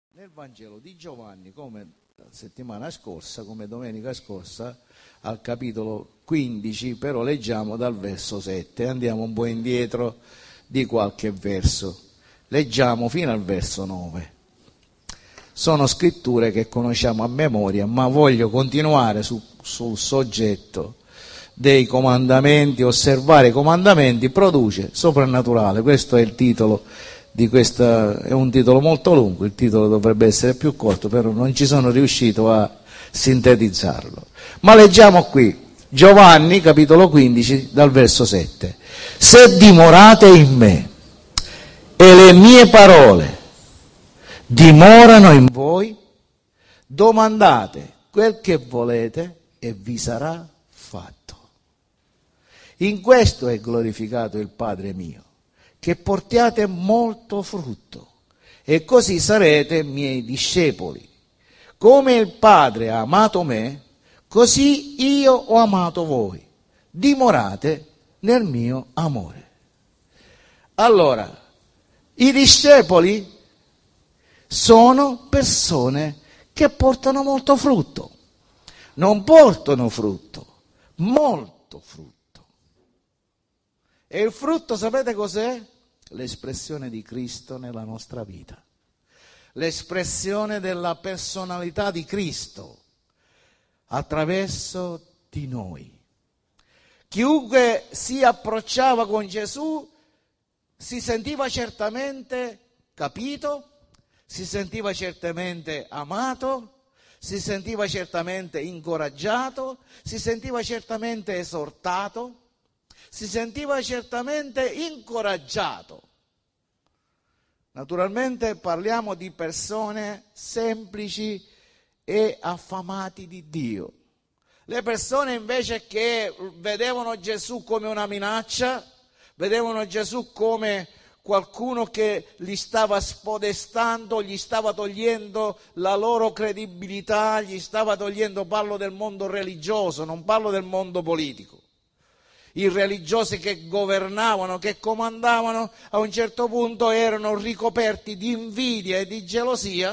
Nel Vangelo di Giovanni, come settimana scorsa, come domenica scorsa, al capitolo 15, però leggiamo dal verso 7, andiamo un po' indietro di qualche verso, leggiamo fino al verso 9. Sono scritture che conosciamo a memoria, ma voglio continuare sul soggetto dei comandamenti. Osservare i comandamenti produce soprannaturale. Questo è il titolo di questa, è un titolo molto lungo, il titolo dovrebbe essere più corto, però non ci sono riuscito a sintetizzarlo. Ma leggiamo qui, Giovanni capitolo 15 dal verso 7. Se dimorate in me e le mie parole dimorano in voi, domandate quel che volete e vi sarà fatto. In questo è glorificato il Padre mio, che portiate molto frutto, e così sarete miei discepoli. Come il Padre ha amato me, così io ho amato voi. Dimorate nel mio amore. Allora, i discepoli sono persone che portano molto frutto. Non portano frutto, molto frutto. E il frutto, sapete cos'è? L'espressione di Cristo nella nostra vita, l'espressione della personalità di Cristo attraverso di noi. Chiunque si approcciava con Gesù si sentiva certamente capito, si sentiva certamente amato, si sentiva certamente incoraggiato, si sentiva certamente esortato, si sentiva certamente incoraggiato. Naturalmente parliamo di persone semplici e affamati di Dio. Le persone invece che vedevano Gesù come una minaccia, vedevano Gesù come qualcuno che li stava spodestando, gli stava togliendo la loro credibilità, gli stava togliendo, parlo del mondo religioso, non parlo del mondo politico. I religiosi che governavano, che comandavano, a un certo punto erano ricoperti di invidia e di gelosia,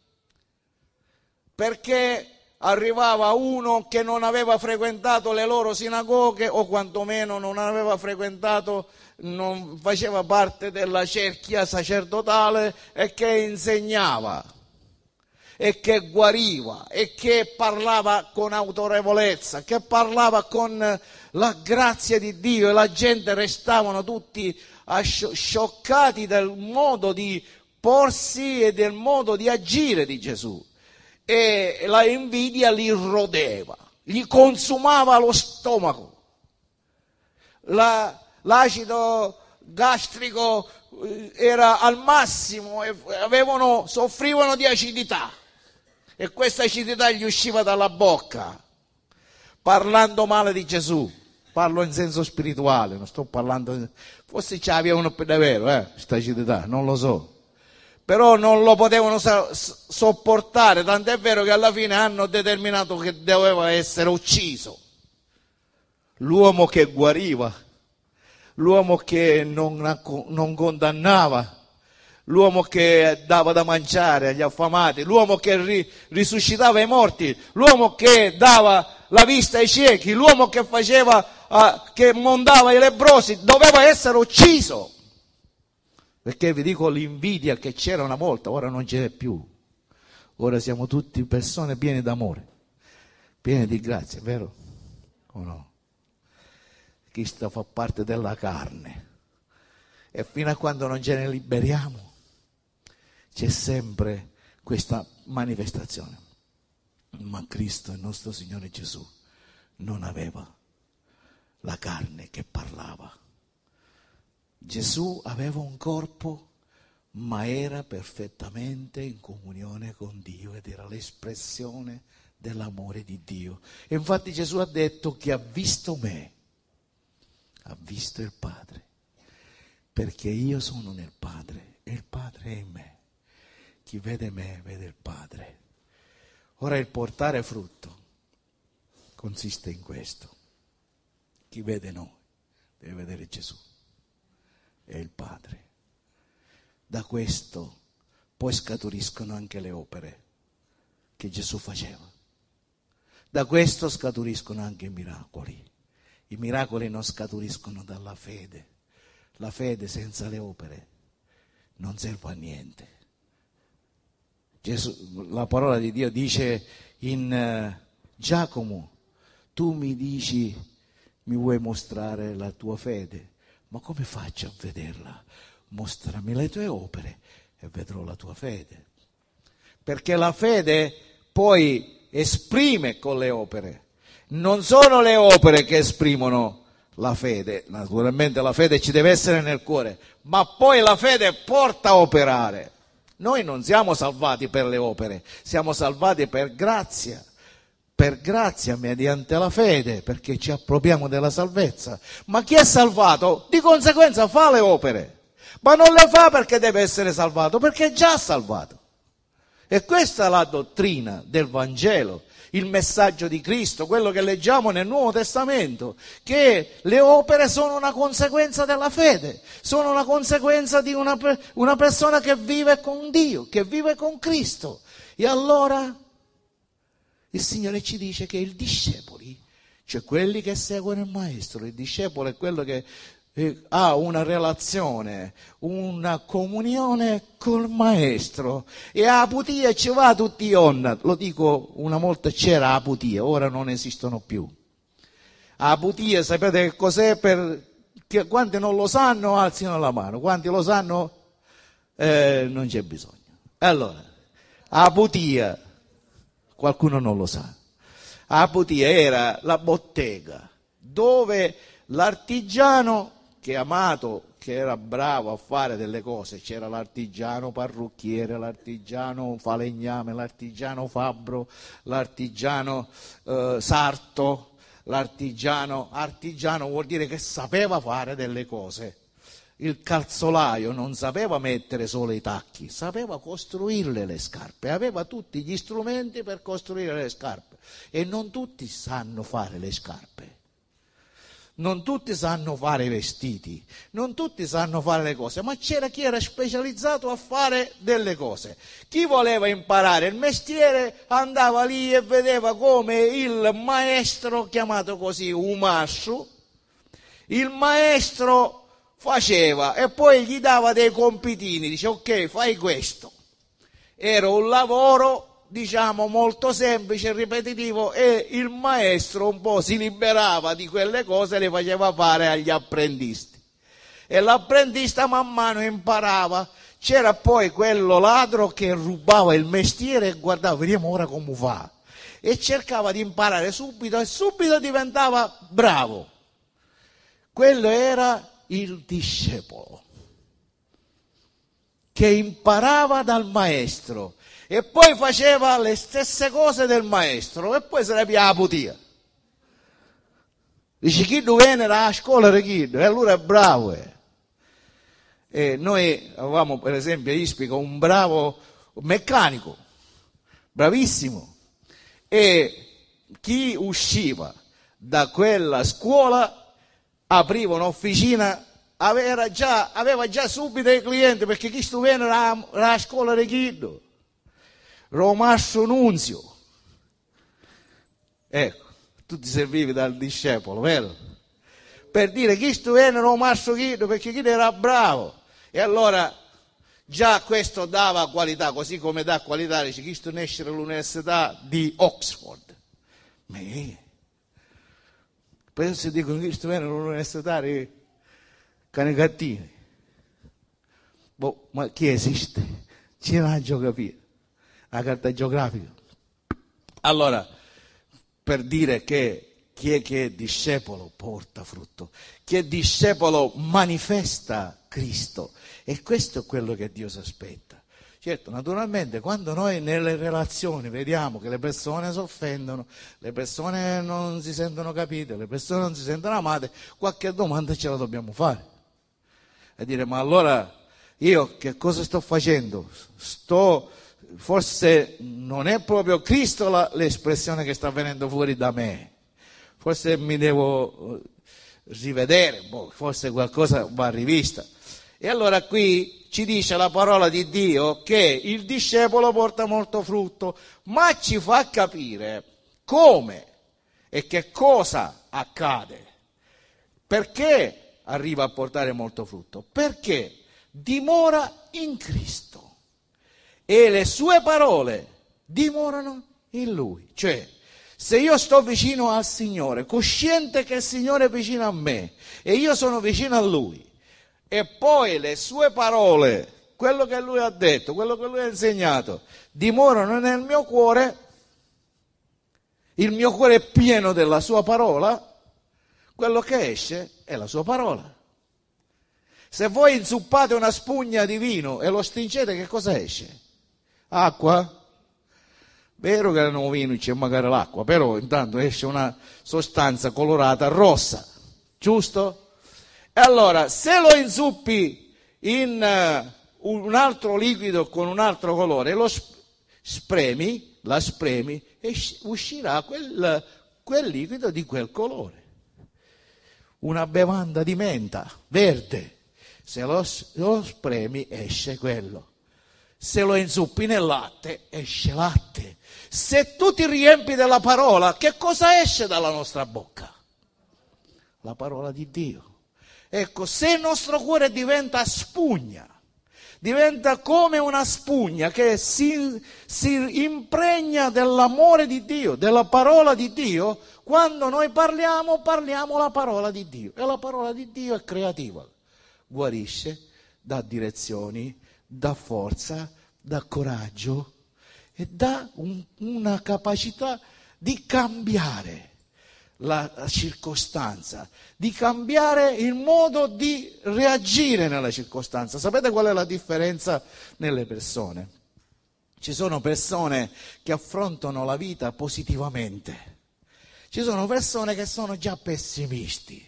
perché arrivava uno che non aveva frequentato le loro sinagoghe, o quantomeno non aveva frequentato, non faceva parte della cerchia sacerdotale, e che insegnava, e che guariva, e che parlava con autorevolezza, che parlava con la grazia di Dio, e la gente restavano tutti scioccati del modo di porsi e del modo di agire di Gesù. E la invidia li rodeva, gli consumava lo stomaco, l'acido gastrico era al massimo e soffrivano di acidità, e questa acidità gli usciva dalla bocca parlando male di Gesù. Parlo in senso spirituale, non sto parlando, forse ce l'avevano per davvero, questa acidità, non lo so. Però non lo potevano sopportare, tant'è vero che alla fine hanno determinato che doveva essere ucciso. L'uomo che guariva, l'uomo che non condannava, l'uomo che dava da mangiare agli affamati, l'uomo che risuscitava i morti, l'uomo che dava la vista ai ciechi, l'uomo che che mondava i lebbrosi, doveva essere ucciso. Perché vi dico, l'invidia che c'era una volta, ora non ce n'è più. Ora siamo tutti persone piene d'amore, piene di grazia, vero? O no? Cristo fa parte della carne. E fino a quando non ce ne liberiamo, c'è sempre questa manifestazione. Ma Cristo, il nostro Signore Gesù, non aveva la carne che parlava. Gesù aveva un corpo, ma era perfettamente in comunione con Dio ed era l'espressione dell'amore di Dio. E infatti Gesù ha detto: chi ha visto me ha visto il Padre, perché io sono nel Padre e il Padre è in me. Chi vede me vede il Padre. Ora, il portare frutto consiste in questo. Chi vede noi deve vedere Gesù e il Padre. Da questo poi scaturiscono anche le opere che Gesù faceva. Da questo scaturiscono anche i miracoli. I miracoli non scaturiscono dalla fede. La fede senza le opere non serve a niente. La parola di Dio dice in Giacomo, tu mi dici, mi vuoi mostrare la tua fede, ma come faccio a vederla? Mostrami le tue opere e vedrò la tua fede. Perché la fede poi esprime con le opere. Non sono le opere che esprimono la fede, naturalmente la fede ci deve essere nel cuore, ma poi la fede porta a operare. Noi non siamo salvati per le opere, siamo salvati per grazia mediante la fede, perché ci appropriamo della salvezza. Ma chi è salvato di conseguenza fa le opere, ma non le fa perché deve essere salvato, perché è già salvato. E questa è la dottrina del Vangelo, il messaggio di Cristo, quello che leggiamo nel Nuovo Testamento, che le opere sono una conseguenza della fede, sono una conseguenza di una persona che vive con Dio, che vive con Cristo. E allora il Signore ci dice che i discepoli, cioè quelli che seguono il Maestro, il discepolo è quello che ha una relazione, una comunione col Maestro, e a Aputia ci va tutti i giorni. Lo dico, una volta c'era Aputia, ora non esistono più. Aputia, sapete che cos'è? Quanti non lo sanno alzino la mano, quanti lo sanno non c'è bisogno. Allora, Aputia, qualcuno non lo sa. Aputia era la bottega dove l'artigiano che amato, che era bravo a fare delle cose, c'era l'artigiano parrucchiere, l'artigiano falegname, l'artigiano fabbro, l'artigiano sarto, artigiano vuol dire che sapeva fare delle cose. Il calzolaio non sapeva mettere solo i tacchi, sapeva costruirle le scarpe, aveva tutti gli strumenti per costruire le scarpe, e non tutti sanno fare le scarpe. Non tutti sanno fare i vestiti, non tutti sanno fare le cose, ma c'era chi era specializzato a fare delle cose. Chi voleva imparare il mestiere andava lì e vedeva come il maestro, chiamato così umassu, il maestro faceva e poi gli dava dei compitini, dice ok, fai questo. Era un lavoro, diciamo, molto semplice e ripetitivo, e il maestro un po' si liberava di quelle cose e le faceva fare agli apprendisti. E l'apprendista man mano imparava. C'era poi quello ladro che rubava il mestiere e guardava, vediamo ora come fa. E cercava di imparare subito e subito diventava bravo. Quello era il discepolo, che imparava dal maestro e poi faceva le stesse cose del maestro e poi se ne piava Aputia. Dice chi viene a scuola di chi, e allora è bravo. E noi avevamo per esempio a Ispica un bravo meccanico, bravissimo, e chi usciva da quella scuola apriva un'officina, aveva già subito i clienti, perché chi viene alla scuola di chi? Romasso Nunzio. Ecco, tu ti servivi dal discepolo, vero? Per dire chi viene Romasso Chido, perché chi era bravo. E allora già questo dava qualità, così come dà qualità, dice chi ne esce dall'università di Oxford. Ma poi si dicono chi viene all'università di Canicattini. Boh, ma chi esiste? C'è la geografia, la carta geografica. Allora, per dire che chi è discepolo porta frutto, chi è discepolo manifesta Cristo, e questo è quello che Dio si aspetta. Certo, naturalmente, quando noi nelle relazioni vediamo che le persone si offendono, le persone non si sentono capite, le persone non si sentono amate, qualche domanda ce la dobbiamo fare. E dire, ma allora io che cosa sto facendo? Forse non è proprio Cristo l'espressione che sta venendo fuori da me. Forse mi devo rivedere, forse qualcosa va rivista. E allora qui ci dice la parola di Dio che il discepolo porta molto frutto, ma ci fa capire come e che cosa accade. Perché arriva a portare molto frutto? Perché dimora in Cristo e le sue parole dimorano in Lui. Cioè, se io sto vicino al Signore, cosciente che il Signore è vicino a me e io sono vicino a Lui, e poi le sue parole, quello che Lui ha detto, quello che Lui ha insegnato, dimorano nel mio cuore, il mio cuore è pieno della sua parola, quello che esce è la sua parola. Se voi inzuppate una spugna di vino e lo stringete, che cosa esce? Acqua? Vero che nel vino c'è magari l'acqua, però intanto esce una sostanza colorata rossa, giusto? E allora, se lo inzuppi in un altro liquido con un altro colore, lo spremi, la spremi, e uscirà quel liquido di quel colore. Una bevanda di menta verde, se lo spremi esce quello. Se lo inzuppi nel latte, esce latte. Se tu ti riempi della parola, che cosa esce dalla nostra bocca? La parola di Dio. Ecco, se il nostro cuore diventa spugna, diventa come una spugna che si impregna dell'amore di Dio, della parola di Dio, quando noi parliamo la parola di Dio. E la parola di Dio è creativa, guarisce, dà direzioni, dà forza, dà coraggio e dà una capacità di cambiare la circostanza, di cambiare il modo di reagire nella circostanza. Sapete qual è la differenza nelle persone? Ci sono persone che affrontano la vita positivamente, ci sono persone che sono già pessimisti,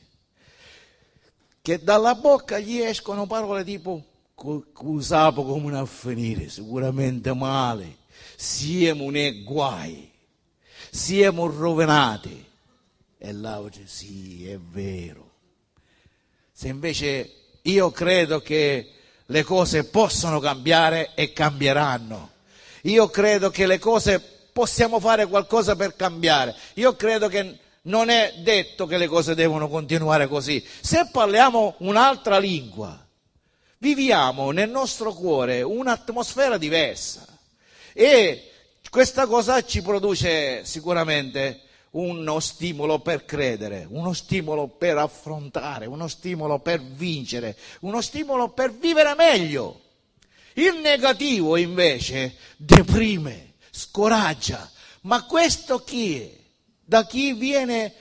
che dalla bocca gli escono parole tipo sapo come a finire, sicuramente male, siamo nei guai, siamo rovinati. E là dice sì, è vero. Se invece io credo che le cose possono cambiare e cambieranno, io credo che le cose possiamo fare qualcosa per cambiare, io credo che non è detto che le cose devono continuare così. Se parliamo un'altra lingua, viviamo nel nostro cuore un'atmosfera diversa e questa cosa ci produce sicuramente uno stimolo per credere, uno stimolo per affrontare, uno stimolo per vincere, uno stimolo per vivere meglio. Il negativo invece deprime, scoraggia. Ma questo chi è? Da chi viene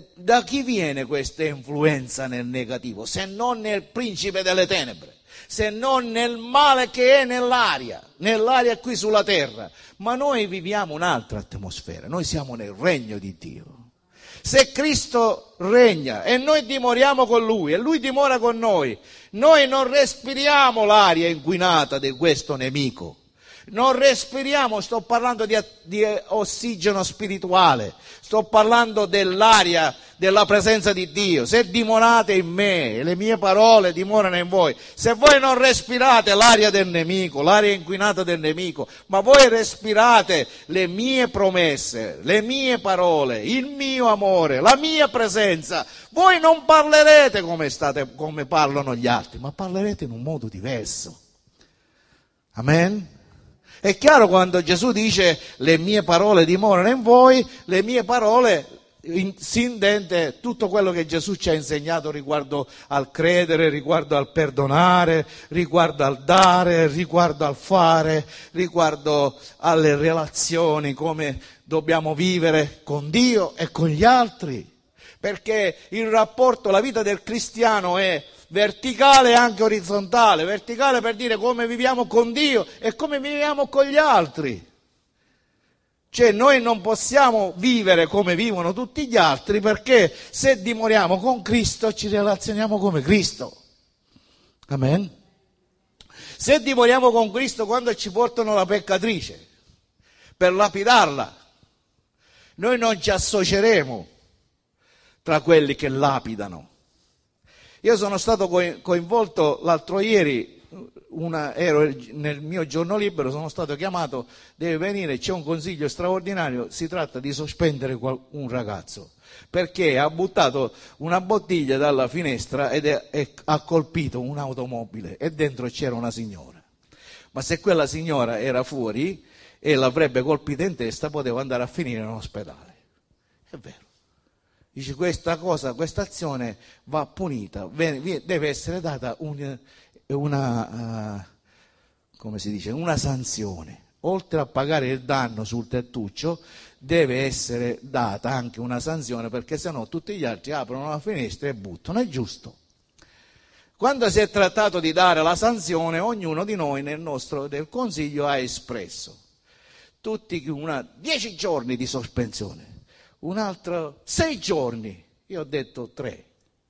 questa influenza nel negativo? Se non nel principe delle tenebre, se non nel male che è nell'aria qui sulla terra. Ma noi viviamo un'altra atmosfera, noi siamo nel regno di Dio. Se Cristo regna e noi dimoriamo con Lui e Lui dimora con noi non respiriamo l'aria inquinata di questo nemico. Non respiriamo, sto parlando di ossigeno spirituale, sto parlando dell'aria della presenza di Dio. Se dimorate in me e le mie parole dimorano in voi, se voi non respirate l'aria del nemico, l'aria inquinata del nemico, ma voi respirate le mie promesse, le mie parole, il mio amore, la mia presenza, voi non parlerete come parlano gli altri, ma parlerete in un modo diverso. Amen? È chiaro quando Gesù dice le mie parole dimorano in voi, le mie parole si intende tutto quello che Gesù ci ha insegnato riguardo al credere, riguardo al perdonare, riguardo al dare, riguardo al fare, riguardo alle relazioni, come dobbiamo vivere con Dio e con gli altri. Perché il rapporto, la vita del cristiano è verticale e anche orizzontale. Verticale per dire come viviamo con Dio e come viviamo con gli altri. Cioè noi non possiamo vivere come vivono tutti gli altri, perché se dimoriamo con Cristo ci relazioniamo come Cristo. Amen. Se dimoriamo con Cristo quando ci portano la peccatrice per lapidarla, noi non ci associeremo tra quelli che lapidano. Io sono stato coinvolto l'altro ieri ero nel mio giorno libero, sono stato chiamato, deve venire, c'è un consiglio straordinario, si tratta di sospendere un ragazzo, perché ha buttato una bottiglia dalla finestra e ha colpito un'automobile e dentro c'era una signora. Ma se quella signora era fuori e l'avrebbe colpita in testa, poteva andare a finire in ospedale. È vero. Dice, questa azione va punita, deve essere data come si dice, una sanzione. Oltre a pagare il danno sul tettuccio, deve essere data anche una sanzione, perché sennò tutti gli altri aprono la finestra e buttano. È giusto. Quando si è trattato di dare la sanzione, ognuno di noi del Consiglio ha espresso tutti 10 giorni di sospensione. Un altro 6 giorni, io ho detto 3.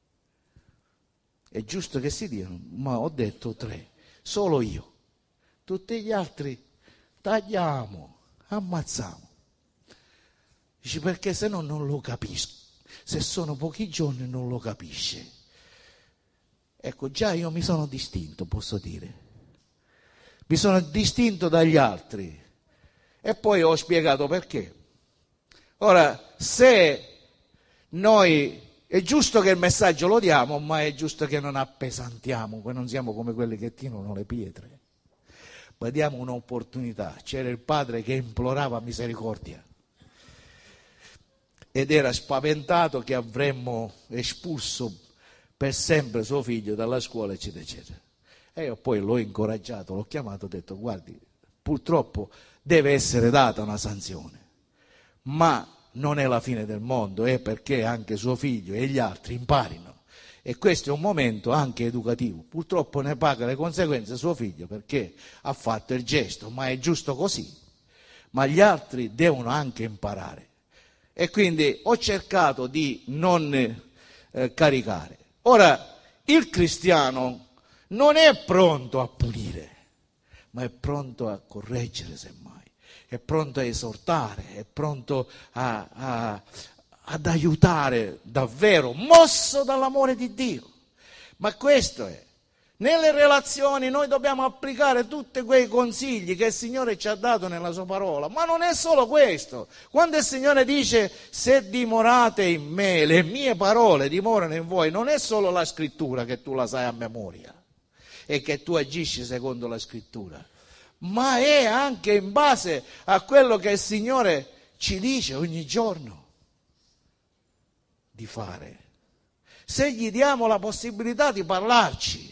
È giusto che si diano, ma ho detto 3, solo io. Tutti gli altri tagliamo, ammazziamo. Dice, perché se no non lo capisco. Se sono pochi giorni non lo capisce. Ecco, già io mi sono distinto, posso dire. Mi sono distinto dagli altri. E poi ho spiegato perché. Ora, se noi, è giusto che il messaggio lo diamo, ma è giusto che non appesantiamo, che non siamo come quelli che tirano le pietre. Ma diamo un'opportunità. C'era il padre che implorava misericordia ed era spaventato che avremmo espulso per sempre suo figlio dalla scuola, eccetera, eccetera. E io poi l'ho incoraggiato, l'ho chiamato, ho detto, guardi, purtroppo deve essere data una sanzione. Ma non è la fine del mondo, è perché anche suo figlio e gli altri imparino. E questo è un momento anche educativo. Purtroppo ne paga le conseguenze suo figlio perché ha fatto il gesto, ma è giusto così. Ma gli altri devono anche imparare. E quindi ho cercato di non caricare. Ora, il cristiano non è pronto a punire, ma è pronto a correggere semmai. È pronto a esortare, è pronto ad aiutare davvero, mosso dall'amore di Dio. Ma questo è. Nelle relazioni noi dobbiamo applicare tutti quei consigli che il Signore ci ha dato nella sua parola, ma non è solo questo. Quando il Signore dice, se dimorate in me, le mie parole dimorano in voi, non è solo la scrittura che tu la sai a memoria e che tu agisci secondo la scrittura, ma è anche in base a quello che il Signore ci dice ogni giorno di fare. Se gli diamo la possibilità di parlarci,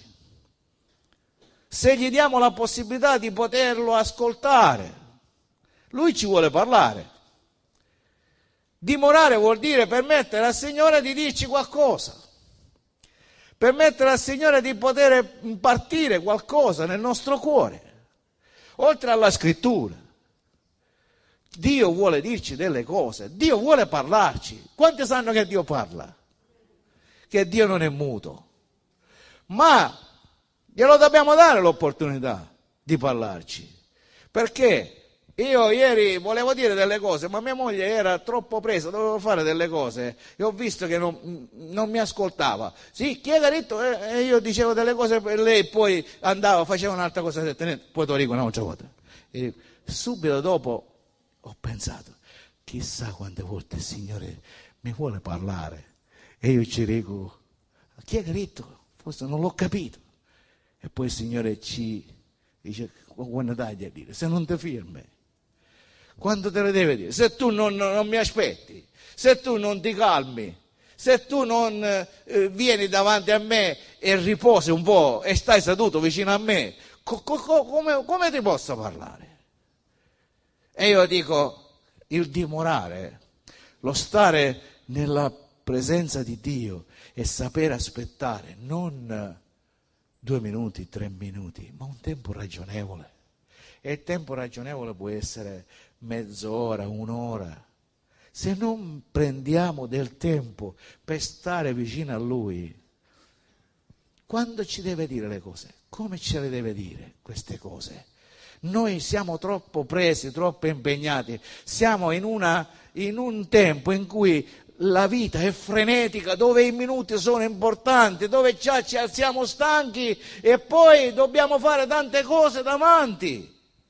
se gli diamo la possibilità di poterlo ascoltare, lui ci vuole parlare. Dimorare vuol dire permettere al Signore di dirci qualcosa, permettere al Signore di poter impartire qualcosa nel nostro cuore. Oltre alla scrittura, Dio vuole dirci delle cose, Dio vuole parlarci. Quanti sanno che Dio parla? Che Dio non è muto. Ma glielo dobbiamo dare l'opportunità di parlarci. Perché io ieri volevo dire delle cose, ma mia moglie era troppo presa, dovevo fare delle cose e ho visto che non mi ascoltava. Sì, chieda detto, e io dicevo delle cose per lei, poi andavo, facevo un'altra cosa, poi te lo dico un'altra volta. E subito dopo ho pensato, chissà quante volte il Signore mi vuole parlare. E io ci dico, chi è detto? Forse non l'ho capito. E poi il Signore ci dice, quando dai a dire, se non ti firmi, quando te le deve dire? Se tu non mi aspetti, se tu non ti calmi, se tu non vieni davanti a me e riposi un po' e stai seduto vicino a me, come ti posso parlare? E io dico, il dimorare, lo stare nella presenza di Dio e saper aspettare, non 2 minuti, 3 minuti, ma un tempo ragionevole. E il tempo ragionevole può essere mezz'ora, 1 ora. Se non prendiamo del tempo per stare vicino a Lui, quando ci deve dire le cose? Come ce le deve dire queste cose? Noi siamo troppo presi, troppo impegnati, siamo in un tempo in cui la vita è frenetica, dove i minuti sono importanti, dove già ci alziamo stanchi e poi dobbiamo fare tante cose davanti.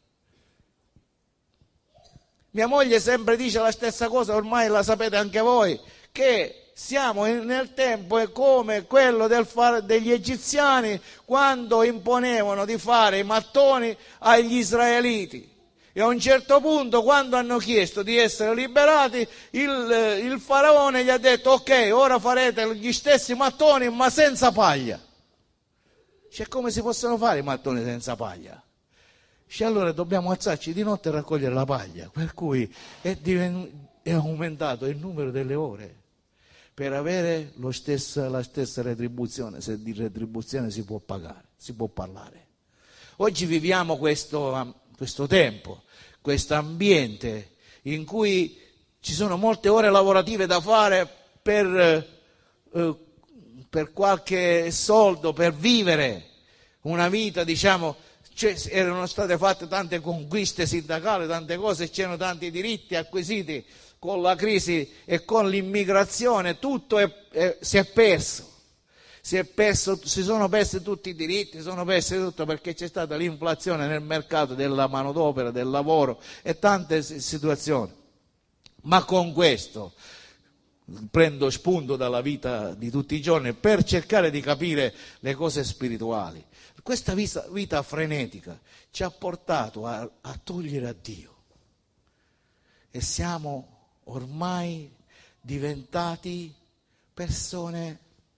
Mia moglie sempre dice la stessa cosa, ormai la sapete anche voi, che siamo nel tempo è come quello degli egiziani quando imponevano di fare i mattoni agli israeliti. E a un certo punto, quando hanno chiesto di essere liberati, il faraone gli ha detto: ok, ora farete gli stessi mattoni ma senza paglia. Cioè, come si possono fare i mattoni senza paglia? Cioè, allora dobbiamo alzarci di notte e raccogliere la paglia, per cui è aumentato il numero delle ore per avere la stessa retribuzione, se di retribuzione si può parlare. Oggi viviamo questo tempo, questo ambiente in cui ci sono molte ore lavorative da fare per qualche soldo, per vivere una vita, diciamo. Cioè, erano state fatte tante conquiste sindacali, tante cose, c'erano tanti diritti acquisiti con la crisi e con l'immigrazione, tutto si è perso. Si sono persi tutti i diritti, si sono persi tutto perché c'è stata l'inflazione nel mercato della manodopera, del lavoro e tante situazioni. Ma con questo prendo spunto dalla vita di tutti i giorni per cercare di capire le cose spirituali. Questa vita frenetica ci ha portato a togliere a Dio e siamo ormai diventati persone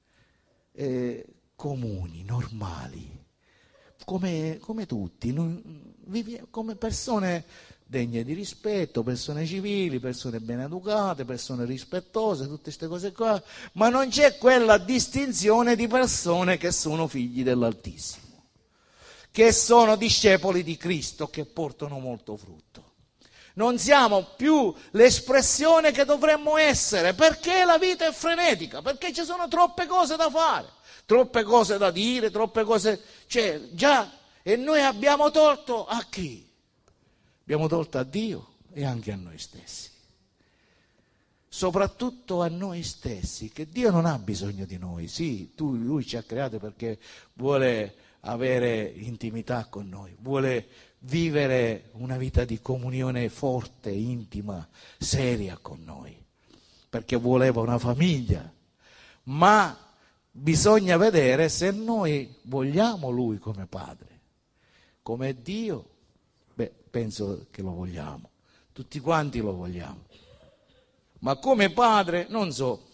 comuni, normali, come tutti, come persone degne di rispetto, persone civili, persone ben educate, persone rispettose, tutte queste cose qua, ma non c'è quella distinzione di persone che sono figli dell'Altissimo, che sono discepoli di Cristo, che portano molto frutto. Non siamo più l'espressione che dovremmo essere, perché la vita è frenetica, perché ci sono troppe cose da fare, troppe cose da dire, troppe cose, e noi abbiamo tolto a chi? Abbiamo tolto a Dio e anche a noi stessi. Soprattutto a noi stessi, che Dio non ha bisogno di noi. Sì, Lui ci ha creato perché vuole avere intimità con noi, vuole vivere una vita di comunione forte, intima, seria con noi, perché voleva una famiglia, ma bisogna vedere se noi vogliamo Lui come Padre, come Dio. Penso che lo vogliamo, tutti quanti lo vogliamo, ma come Padre non so.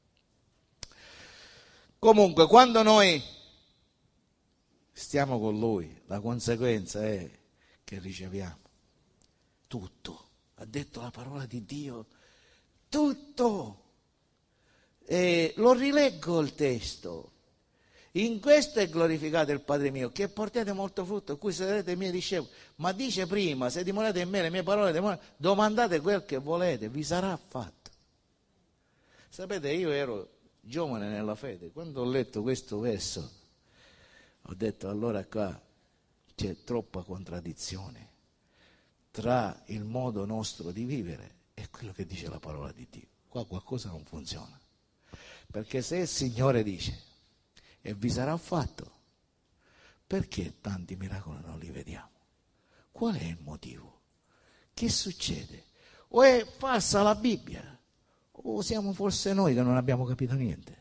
Comunque, quando noi stiamo con Lui, la conseguenza è che riceviamo tutto. Ha detto la parola di Dio, tutto. E lo rileggo il testo. In questo è glorificato il Padre mio, che portate molto frutto, a cui sarete i miei discepoli. Ma dice prima: se dimorate in me, le mie parole, domandate quel che volete, vi sarà fatto. Sapete, io ero giovane nella fede, quando ho letto questo verso, ho detto: allora qua c'è troppa contraddizione tra il modo nostro di vivere e quello che dice la parola di Dio. Qua qualcosa non funziona. Perché se il Signore dice e vi sarà fatto, perché tanti miracoli non li vediamo? Qual è il motivo? Che succede? O è falsa la Bibbia, o siamo forse noi che non abbiamo capito niente,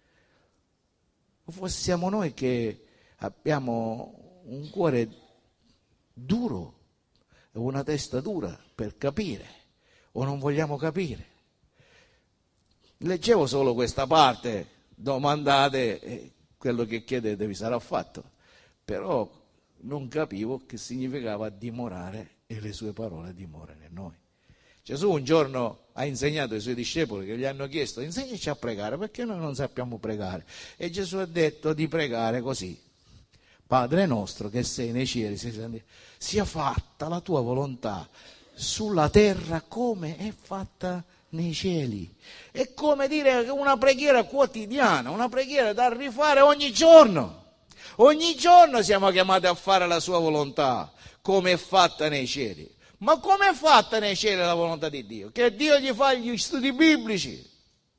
o forse siamo noi che abbiamo un cuore duro e una testa dura per capire, o non vogliamo capire. Leggevo solo questa parte: domandate quello che chiedete vi sarà fatto, però non capivo che significava dimorare e le sue parole dimorano in noi. Gesù un giorno ha insegnato ai suoi discepoli che gli hanno chiesto: insegnaci a pregare, perché noi non sappiamo pregare. E Gesù ha detto di pregare così: Padre nostro che sei nei cieli, sia fatta la tua volontà sulla terra come è fatta nei cieli. È come dire una preghiera quotidiana, una preghiera da rifare ogni giorno. Ogni giorno siamo chiamati a fare la sua volontà, come è fatta nei cieli. Ma come è fatta nei cieli la volontà di Dio? Che Dio gli fa gli studi biblici,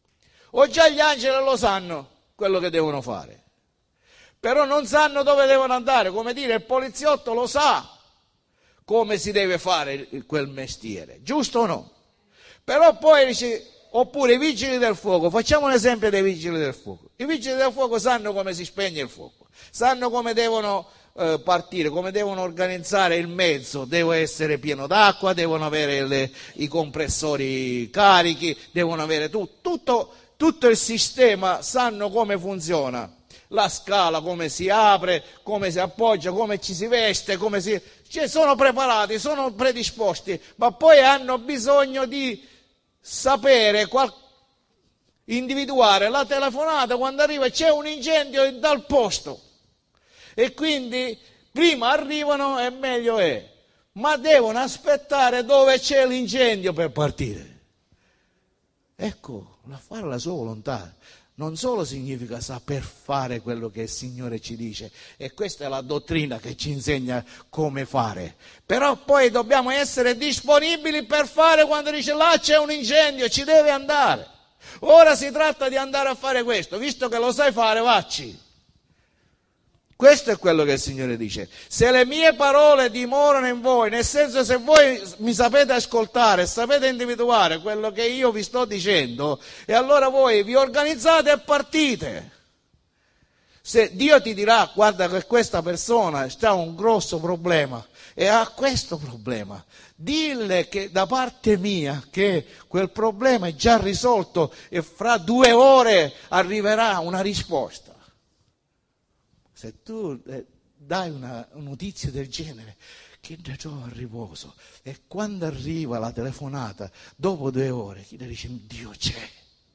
O già gli angeli lo sanno quello che devono fare, però non sanno dove devono andare. Come dire, il poliziotto lo sa come si deve fare quel mestiere, giusto o no? Però poi dice, oppure i vigili del fuoco, facciamo un esempio dei vigili del fuoco. I vigili del fuoco sanno come si spegne il fuoco, sanno come devono partire, come devono organizzare il mezzo, deve essere pieno d'acqua, devono avere i compressori carichi, devono avere tutto il sistema, sanno come funziona, la scala, come si apre, come si appoggia, come ci si veste, cioè sono preparati, sono predisposti, ma poi hanno bisogno di sapere, individuare la telefonata quando arriva, c'è un incendio dal posto. E quindi prima arrivano e meglio è, ma devono aspettare dove c'è l'incendio per partire. Ecco, fare la sua volontà non solo significa saper fare quello che il Signore ci dice, e questa è la dottrina che ci insegna come fare, però poi dobbiamo essere disponibili per fare quando dice là c'è un incendio, ci deve andare. Ora si tratta di andare a fare questo, visto che lo sai fare, vacci. Questo è quello che il Signore dice. Se le mie parole dimorano in voi, nel senso, se voi mi sapete ascoltare, sapete individuare quello che io vi sto dicendo, e allora voi vi organizzate e partite. Se Dio ti dirà, guarda che questa persona ha un grosso problema e ha questo problema, dille che da parte mia che quel problema è già risolto e fra 2 ore arriverà una risposta. Se tu dai una notizia del genere, chi ne trova a riposo, e quando arriva la telefonata, dopo 2 ore, chi ne dice Dio c'è,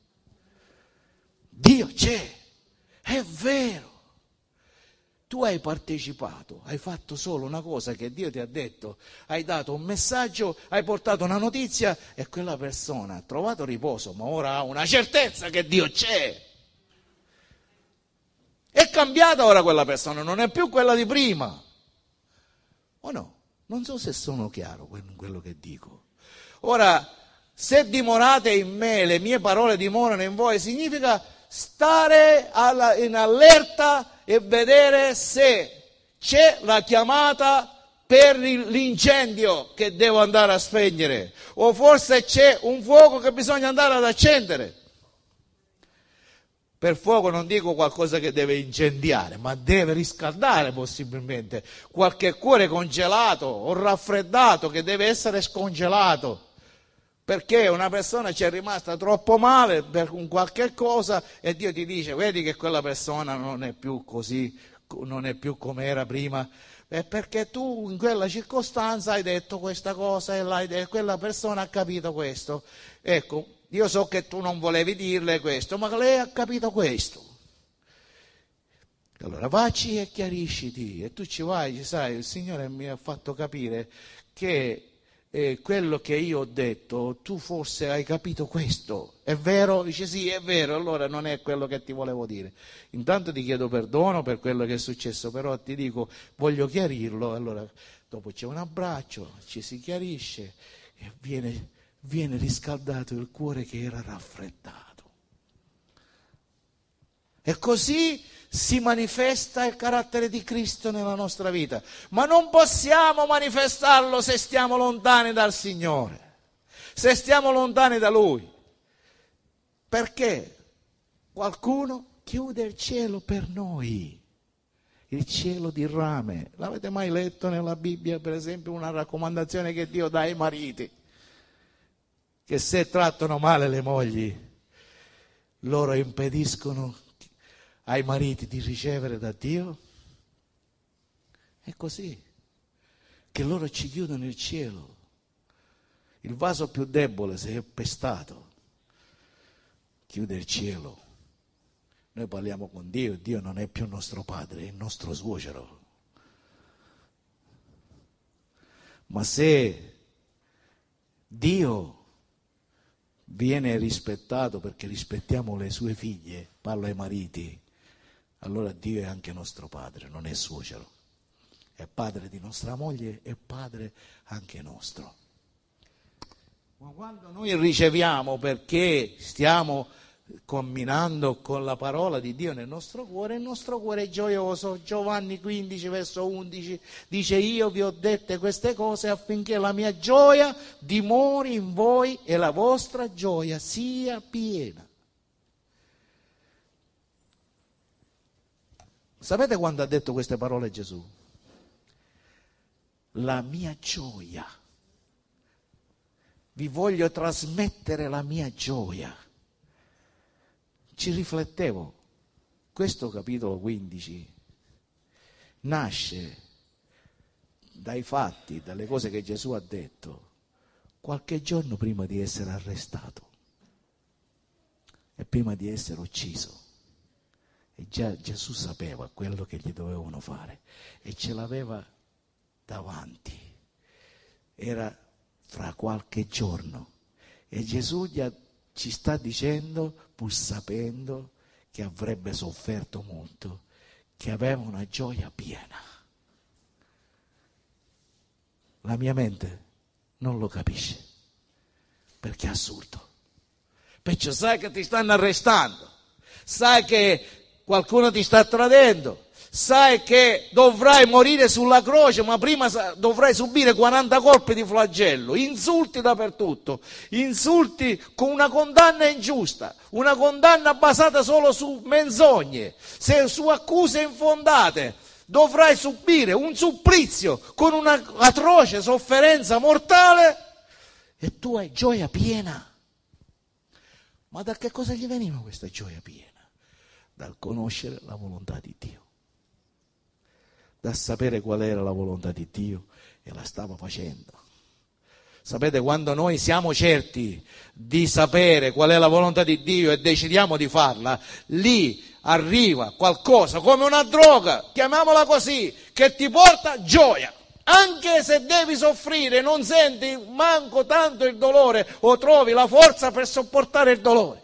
Dio c'è, è vero. Tu hai partecipato, hai fatto solo una cosa che Dio ti ha detto, hai dato un messaggio, hai portato una notizia e quella persona ha trovato riposo, ma ora ha una certezza che Dio c'è. È cambiata ora quella persona, non è più quella di prima. O no? Non so se sono chiaro in quello che dico. Ora, se dimorate in me, le mie parole dimorano in voi, significa stare in allerta e vedere se c'è la chiamata per l'incendio che devo andare a spegnere, o forse c'è un fuoco che bisogna andare ad accendere. Per fuoco non dico qualcosa che deve incendiare, ma deve riscaldare possibilmente qualche cuore congelato o raffreddato che deve essere scongelato, perché una persona ci è rimasta troppo male per un qualche cosa e Dio ti dice, vedi che quella persona non è più così, non è più come era prima, è perché tu in quella circostanza hai detto questa cosa e quella persona ha capito questo. Ecco, io so che tu non volevi dirle questo, ma lei ha capito questo. Allora vacci e chiarisciti, e tu ci vai, sai, il Signore mi ha fatto capire che quello che io ho detto, tu forse hai capito questo, è vero? Dice sì, è vero, allora non è quello che ti volevo dire. Intanto ti chiedo perdono per quello che è successo, però ti dico, voglio chiarirlo, allora dopo c'è un abbraccio, ci si chiarisce e viene riscaldato il cuore che era raffreddato. E così si manifesta il carattere di Cristo nella nostra vita, ma non possiamo manifestarlo se stiamo lontani dal Signore, se stiamo lontani da Lui, perché qualcuno chiude il cielo per noi, il cielo di rame. L'avete mai letto nella Bibbia, per esempio, una raccomandazione che Dio dà ai mariti, che se trattano male le mogli, loro impediscono ai mariti di ricevere da Dio? È così, che loro ci chiudono il cielo. Il vaso più debole, se è pestato, chiude il cielo. Noi parliamo con Dio, Dio non è più nostro padre, è il nostro suocero. Ma se Dio viene rispettato perché rispettiamo le sue figlie, parlo ai mariti, allora Dio è anche nostro padre, non è suocero, è padre di nostra moglie, è padre anche nostro. Ma quando noi riceviamo perché stiamo camminando con la parola di Dio nel nostro cuore, il nostro cuore è gioioso. Giovanni 15 verso 11 dice: io vi ho dette queste cose affinché la mia gioia dimori in voi e la vostra gioia sia piena. Sapete quando ha detto queste parole Gesù? La mia gioia. Vi voglio trasmettere la mia gioia. Ci riflettevo. Questo capitolo 15 nasce dai fatti, dalle cose che Gesù ha detto qualche giorno prima di essere arrestato e prima di essere ucciso. E già Gesù sapeva quello che gli dovevano fare e ce l'aveva davanti. Era fra qualche giorno e Gesù ci sta dicendo, pur sapendo che avrebbe sofferto molto, che aveva una gioia piena. La mia mente non lo capisce perché è assurdo. Perciò sai che ti stanno arrestando, sai che qualcuno ti sta tradendo, sai che dovrai morire sulla croce, ma prima dovrai subire 40 colpi di flagello, insulti dappertutto, insulti con una condanna ingiusta, una condanna basata solo su menzogne, su accuse infondate. Dovrai subire un supplizio con una atroce sofferenza mortale e tu hai gioia piena. Ma da che cosa gli veniva questa gioia piena? Dal conoscere la volontà di Dio, da sapere qual era la volontà di Dio e la stava facendo. Sapete, quando noi siamo certi di sapere qual è la volontà di Dio e decidiamo di farla, lì arriva qualcosa come una droga, chiamiamola così, che ti porta gioia. Anche se devi soffrire, non senti manco tanto il dolore o trovi la forza per sopportare il dolore.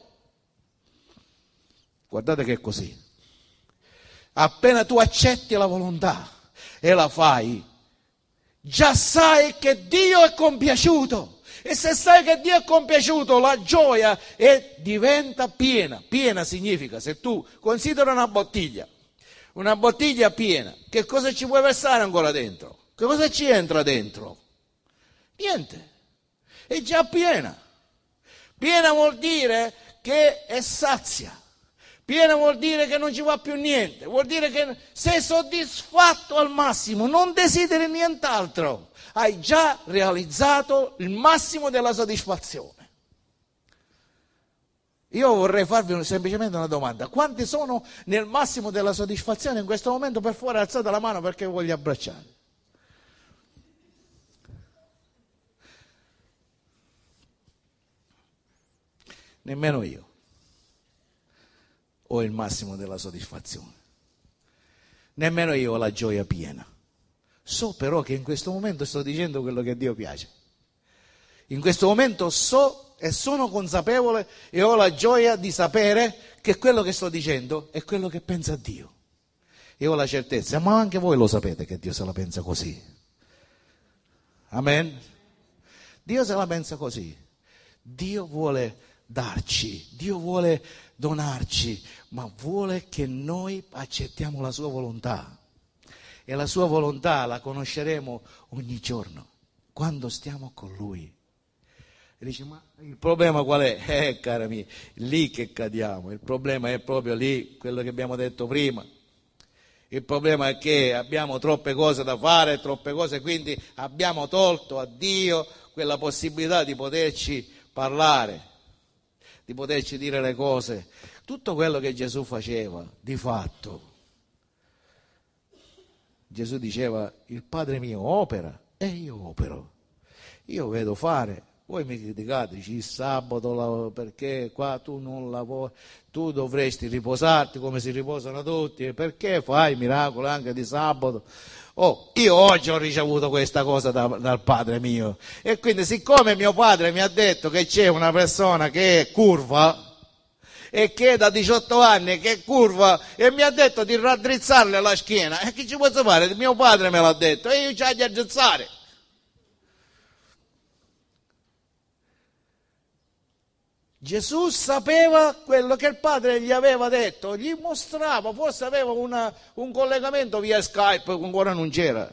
Guardate che è così. Appena tu accetti la volontà e la fai, già sai che Dio è compiaciuto. E se sai che Dio è compiaciuto, la gioia diventa piena. Piena significa, se tu consideri una bottiglia piena, che cosa ci puoi versare ancora dentro? Che cosa ci entra dentro? Niente. È già piena. Piena vuol dire che è sazia. Piena vuol dire che non ci va più niente, vuol dire che sei soddisfatto al massimo, non desideri nient'altro, hai già realizzato il massimo della soddisfazione. Io vorrei farvi semplicemente una domanda: quanti sono nel massimo della soddisfazione in questo momento? Per favore alzate la mano perché voglio abbracciare. Nemmeno io ho il massimo della soddisfazione, nemmeno io ho la gioia piena. So però che in questo momento sto dicendo quello che a Dio piace. In questo momento so e sono consapevole e ho la gioia di sapere che quello che sto dicendo è quello che pensa Dio. E ho la certezza, ma anche voi lo sapete che Dio se la pensa così. Amen? Dio se la pensa così. Dio vuole darci, Dio vuole donarci, ma vuole che noi accettiamo la sua volontà. E la sua volontà la conosceremo ogni giorno, quando stiamo con Lui. E dici, ma il problema qual è? Cari amici, lì che cadiamo. Il problema è proprio lì, quello che abbiamo detto prima. Il problema è che abbiamo troppe cose da fare, troppe cose, quindi abbiamo tolto a Dio quella possibilità di poterci parlare, di poterci dire le cose. Tutto quello che Gesù faceva, di fatto, Gesù diceva: il Padre mio opera e io opero. Io vedo fare. Voi mi criticate, dici il sabato perché qua tu non lavori, tu dovresti riposarti come si riposano tutti, perché fai miracoli anche di sabato? Oh, io oggi ho ricevuto questa cosa dal Padre mio, e quindi siccome mio padre mi ha detto che c'è una persona che è curva e che da 18 anni che è curva e mi ha detto di raddrizzarle la schiena, e che ci posso fare? Mio padre me l'ha detto e io ci voglio addrizzare. Gesù sapeva quello che il Padre gli aveva detto, gli mostrava, forse aveva un collegamento via Skype, ancora non c'era,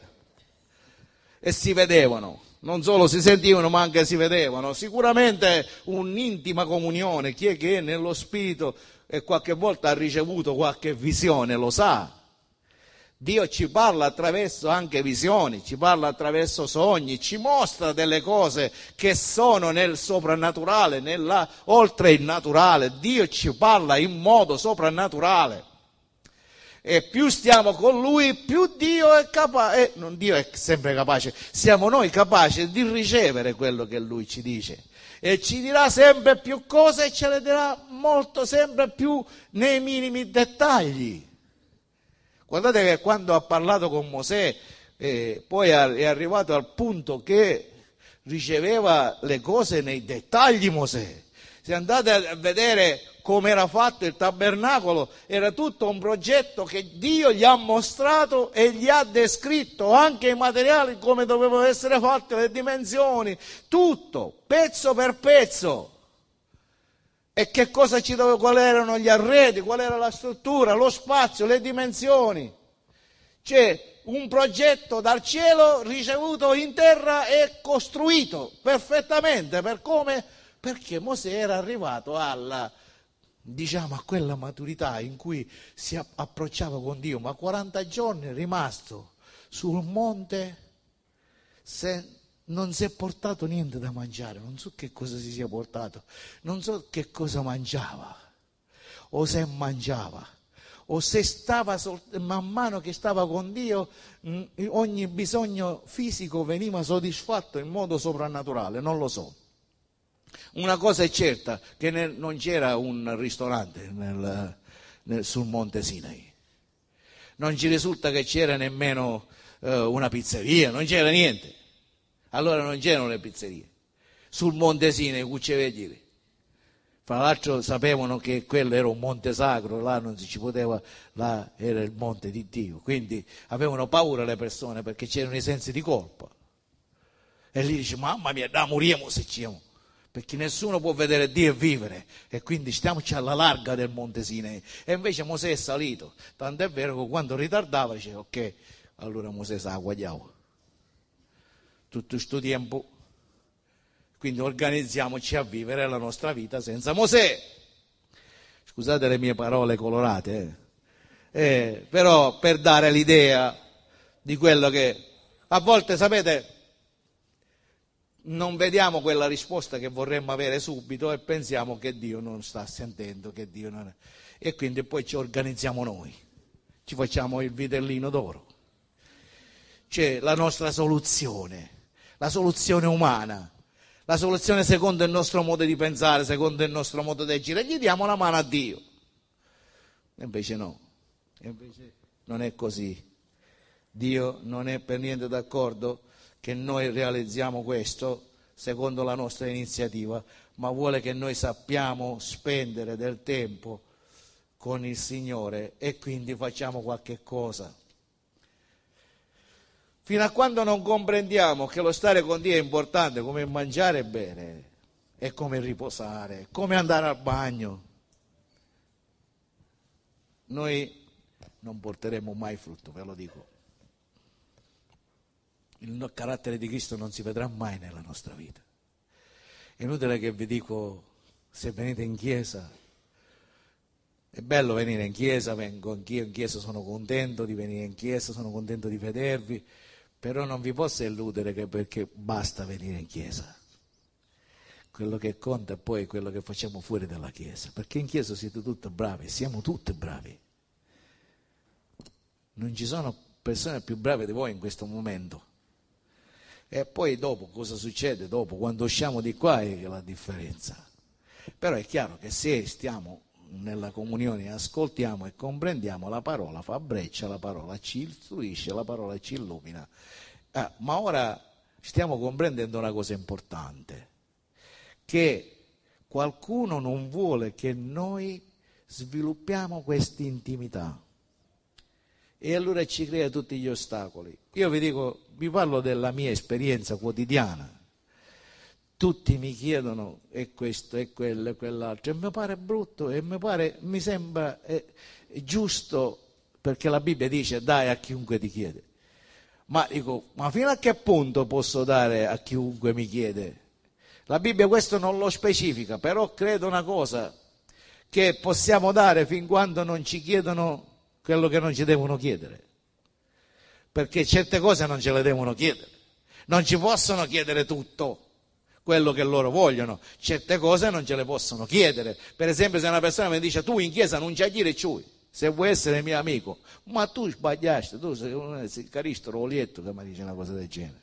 e si vedevano, non solo si sentivano ma anche si vedevano, sicuramente un'intima comunione. Chi è che è nello Spirito e qualche volta ha ricevuto qualche visione lo sa. Dio ci parla attraverso anche visioni, ci parla attraverso sogni, ci mostra delle cose che sono nel soprannaturale, oltre il naturale. Dio ci parla in modo soprannaturale. E più stiamo con Lui, più Dio è capace, non Dio è sempre capace, siamo noi capaci di ricevere quello che Lui ci dice. E ci dirà sempre più cose e ce le dirà molto, sempre più nei minimi dettagli. Guardate che quando ha parlato con Mosè, poi è arrivato al punto che riceveva le cose nei dettagli Mosè. Se andate a vedere come era fatto il tabernacolo, era tutto un progetto che Dio gli ha mostrato e gli ha descritto anche i materiali, come dovevano essere fatte, le dimensioni, tutto, pezzo per pezzo. E che cosa quali erano gli arredi, qual era la struttura, lo spazio, le dimensioni. C'è un progetto dal cielo ricevuto in terra e costruito perfettamente perché Mosè era arrivato a quella maturità in cui si approcciava con Dio, ma 40 giorni è rimasto sul monte non si è portato niente da mangiare, non so che cosa si sia portato, non so che cosa mangiava, o se mangiava, o se stava, man mano che stava con Dio, ogni bisogno fisico veniva soddisfatto in modo soprannaturale, non lo so. Una cosa è certa, che non c'era un ristorante sul Monte Sinai, non ci risulta che c'era nemmeno una pizzeria, non c'era niente. Allora non c'erano le pizzerie. Sul Monte Sinai, cucceveggiri. Fra l'altro sapevano che quello era un monte sacro, là non si ci poteva, là era il monte di Dio. Quindi avevano paura le persone perché c'erano i sensi di colpa. E lì dice, mamma mia, da moriamo se ci siamo. Perché nessuno può vedere Dio e vivere. E quindi stiamoci alla larga del Monte Sinai. E invece Mosè è salito. Tanto è vero che quando ritardava dice, ok, allora Mosè sa guagliavo. Tutto questo tempo, quindi organizziamoci a vivere la nostra vita senza Mosè. Scusate le mie parole colorate, però per dare l'idea di quello che a volte, sapete, non vediamo quella risposta che vorremmo avere subito e pensiamo che Dio non sta sentendo, che Dio non è. E quindi poi ci organizziamo noi, ci facciamo il vitellino d'oro. C'è la nostra soluzione. La soluzione umana, la soluzione secondo il nostro modo di pensare, secondo il nostro modo di agire, gli diamo la mano a Dio. E invece no, invece non è così. Dio non è per niente d'accordo che noi realizziamo questo secondo la nostra iniziativa, ma vuole che noi sappiamo spendere del tempo con il Signore e quindi facciamo qualche cosa. Fino a quando non comprendiamo che lo stare con Dio è importante, come mangiare bene, è come riposare, come andare al bagno, noi non porteremo mai frutto, ve lo dico. Il carattere di Cristo non si vedrà mai nella nostra vita. È inutile che vi dico, se venite in chiesa, è bello venire in chiesa, vengo anch'io in chiesa, sono contento di venire in chiesa, sono contento di vedervi, però non vi posso illudere che perché basta venire in chiesa. Quello che conta è poi quello che facciamo fuori dalla chiesa, perché in chiesa siete tutti bravi, siamo tutti bravi. Non ci sono persone più brave di voi in questo momento. E poi dopo cosa succede? Dopo, quando usciamo di qua è la differenza. Però è chiaro che se stiamo nella comunione, ascoltiamo e comprendiamo, la parola fa breccia, la parola ci istruisce, la parola ci illumina. Ma ora stiamo comprendendo una cosa importante, che qualcuno non vuole che noi sviluppiamo questa intimità e allora ci crea tutti gli ostacoli. Io vi dico, vi parlo della mia esperienza quotidiana. tutti mi chiedono e questo e quello e quell'altro, e mi pare brutto e mi sembra giusto, perché la Bibbia dice dai a chiunque ti chiede. Ma dico, ma fino a che punto posso dare a chiunque mi chiede? La Bibbia questo non lo specifica, però credo una cosa, che possiamo dare fin quando non ci chiedono quello che non ci devono chiedere, perché certe cose non ce le devono chiedere, non ci possono chiedere tutto quello che loro vogliono, certe cose non ce le possono chiedere. Per esempio, se una persona mi dice tu in chiesa non c'è dire ciui, se vuoi essere mio amico, ma tu sbagliaste, tu sei Caristo Rolietto che mi dice una cosa del genere.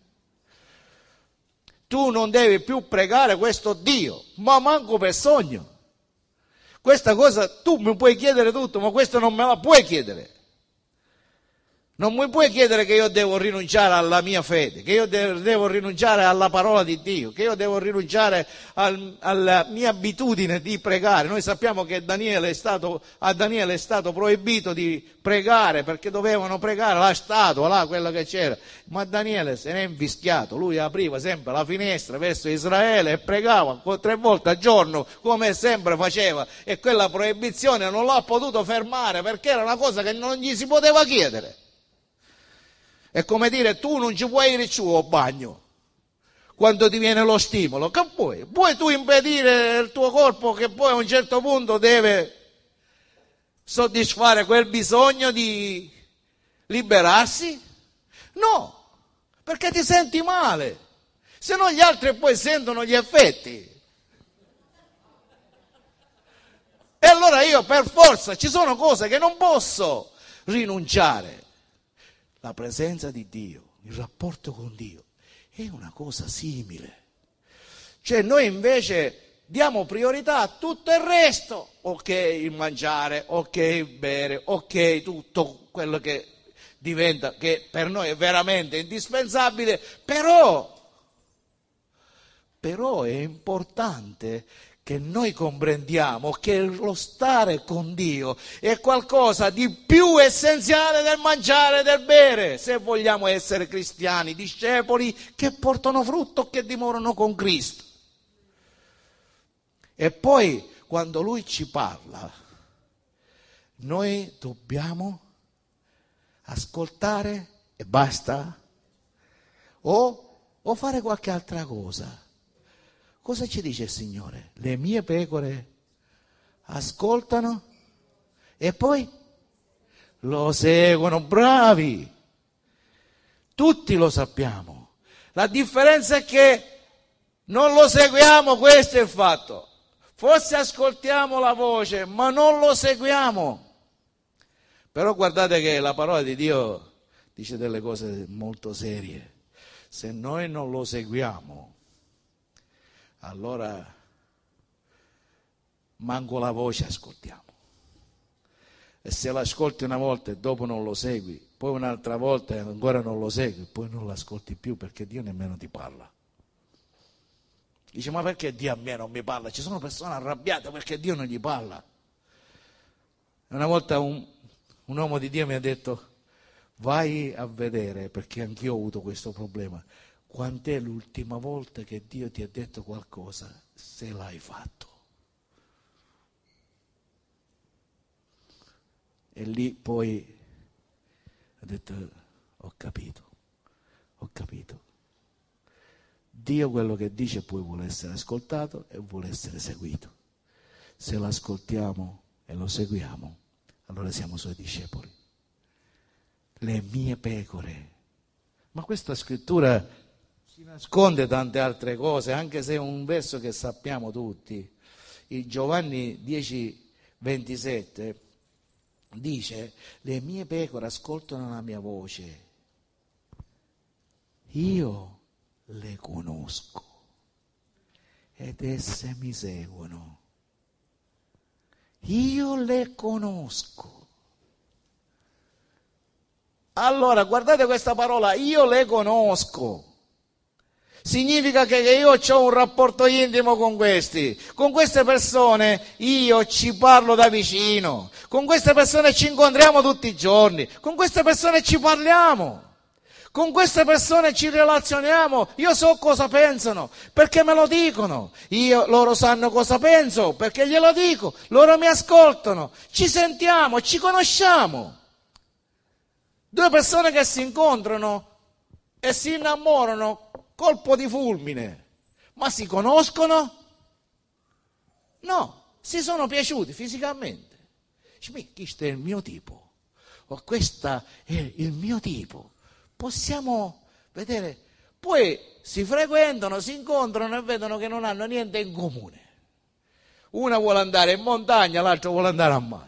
Tu non devi più pregare questo Dio, ma manco per sogno. Questa cosa tu mi puoi chiedere tutto, ma questo non me la puoi chiedere. Non mi puoi chiedere che io devo rinunciare alla mia fede, che io devo rinunciare alla parola di Dio, che io devo rinunciare alla mia abitudine di pregare. Noi sappiamo che a Daniele è stato proibito di pregare perché dovevano pregare la statua, là, quella che c'era. Ma Daniele se n'è infischiato, lui apriva sempre la finestra verso Israele e pregava 3 volte al giorno come sempre faceva, e quella proibizione non l'ha potuto fermare perché era una cosa che non gli si poteva chiedere. È come dire, tu non ci puoi ir giù al bagno quando ti viene lo stimolo. Che puoi? Puoi tu impedire il tuo corpo che poi a un certo punto deve soddisfare quel bisogno di liberarsi? No, perché ti senti male. Se no gli altri poi sentono gli effetti. E allora io per forza, ci sono cose che non posso rinunciare. La presenza di Dio, il rapporto con Dio è una cosa simile. Cioè noi invece diamo priorità a tutto il resto. Ok il mangiare, ok il bere, ok tutto quello che diventa, che per noi è veramente indispensabile, però è importante che noi comprendiamo che lo stare con Dio è qualcosa di più essenziale del mangiare e del bere, se vogliamo essere cristiani, discepoli che portano frutto, che dimorano con Cristo. E poi, quando Lui ci parla, noi dobbiamo ascoltare e basta? O fare qualche altra cosa? Cosa ci dice il Signore? Le mie pecore ascoltano e poi lo seguono, bravi. Tutti lo sappiamo. La differenza è che non lo seguiamo, questo è il fatto. Forse ascoltiamo la voce, ma non lo seguiamo. Però guardate che la parola di Dio dice delle cose molto serie. Se noi non lo seguiamo, allora manco la voce ascoltiamo. E se l'ascolti una volta e dopo non lo segui, poi un'altra volta e ancora non lo segui, poi non l'ascolti più perché Dio nemmeno ti parla. Dice, ma perché Dio a me non mi parla? Ci sono persone arrabbiate perché Dio non gli parla. Una volta un uomo di Dio mi ha detto, vai a vedere, perché anch'io ho avuto questo problema, quant'è l'ultima volta che Dio ti ha detto qualcosa, se l'hai fatto. E lì poi ho detto, ho capito. Dio quello che dice poi vuole essere ascoltato e vuole essere seguito. Se lo ascoltiamo e lo seguiamo, allora siamo suoi discepoli. Le mie pecore. Ma questa scrittura si nasconde tante altre cose, anche se è un verso che sappiamo tutti. Il Giovanni 10:27 dice, le mie pecore ascoltano la mia voce, io le conosco ed esse mi seguono. Io le conosco. Allora, guardate questa parola, io le conosco. Significa che io ho un rapporto intimo con queste persone io ci parlo da vicino, con queste persone ci incontriamo tutti i giorni, con queste persone ci parliamo, Con queste persone ci relazioniamo, io so cosa pensano, perché me lo dicono, loro sanno cosa penso, perché glielo dico, loro mi ascoltano, ci sentiamo, ci conosciamo. Due persone che si incontrano e si innamorano, colpo di fulmine, ma si conoscono? No, si sono piaciuti fisicamente. Dici, questo è il mio tipo, o questo è il mio tipo. Possiamo vedere, poi si frequentano, si incontrano e vedono che non hanno niente in comune. Una vuole andare in montagna, l'altra vuole andare a mare.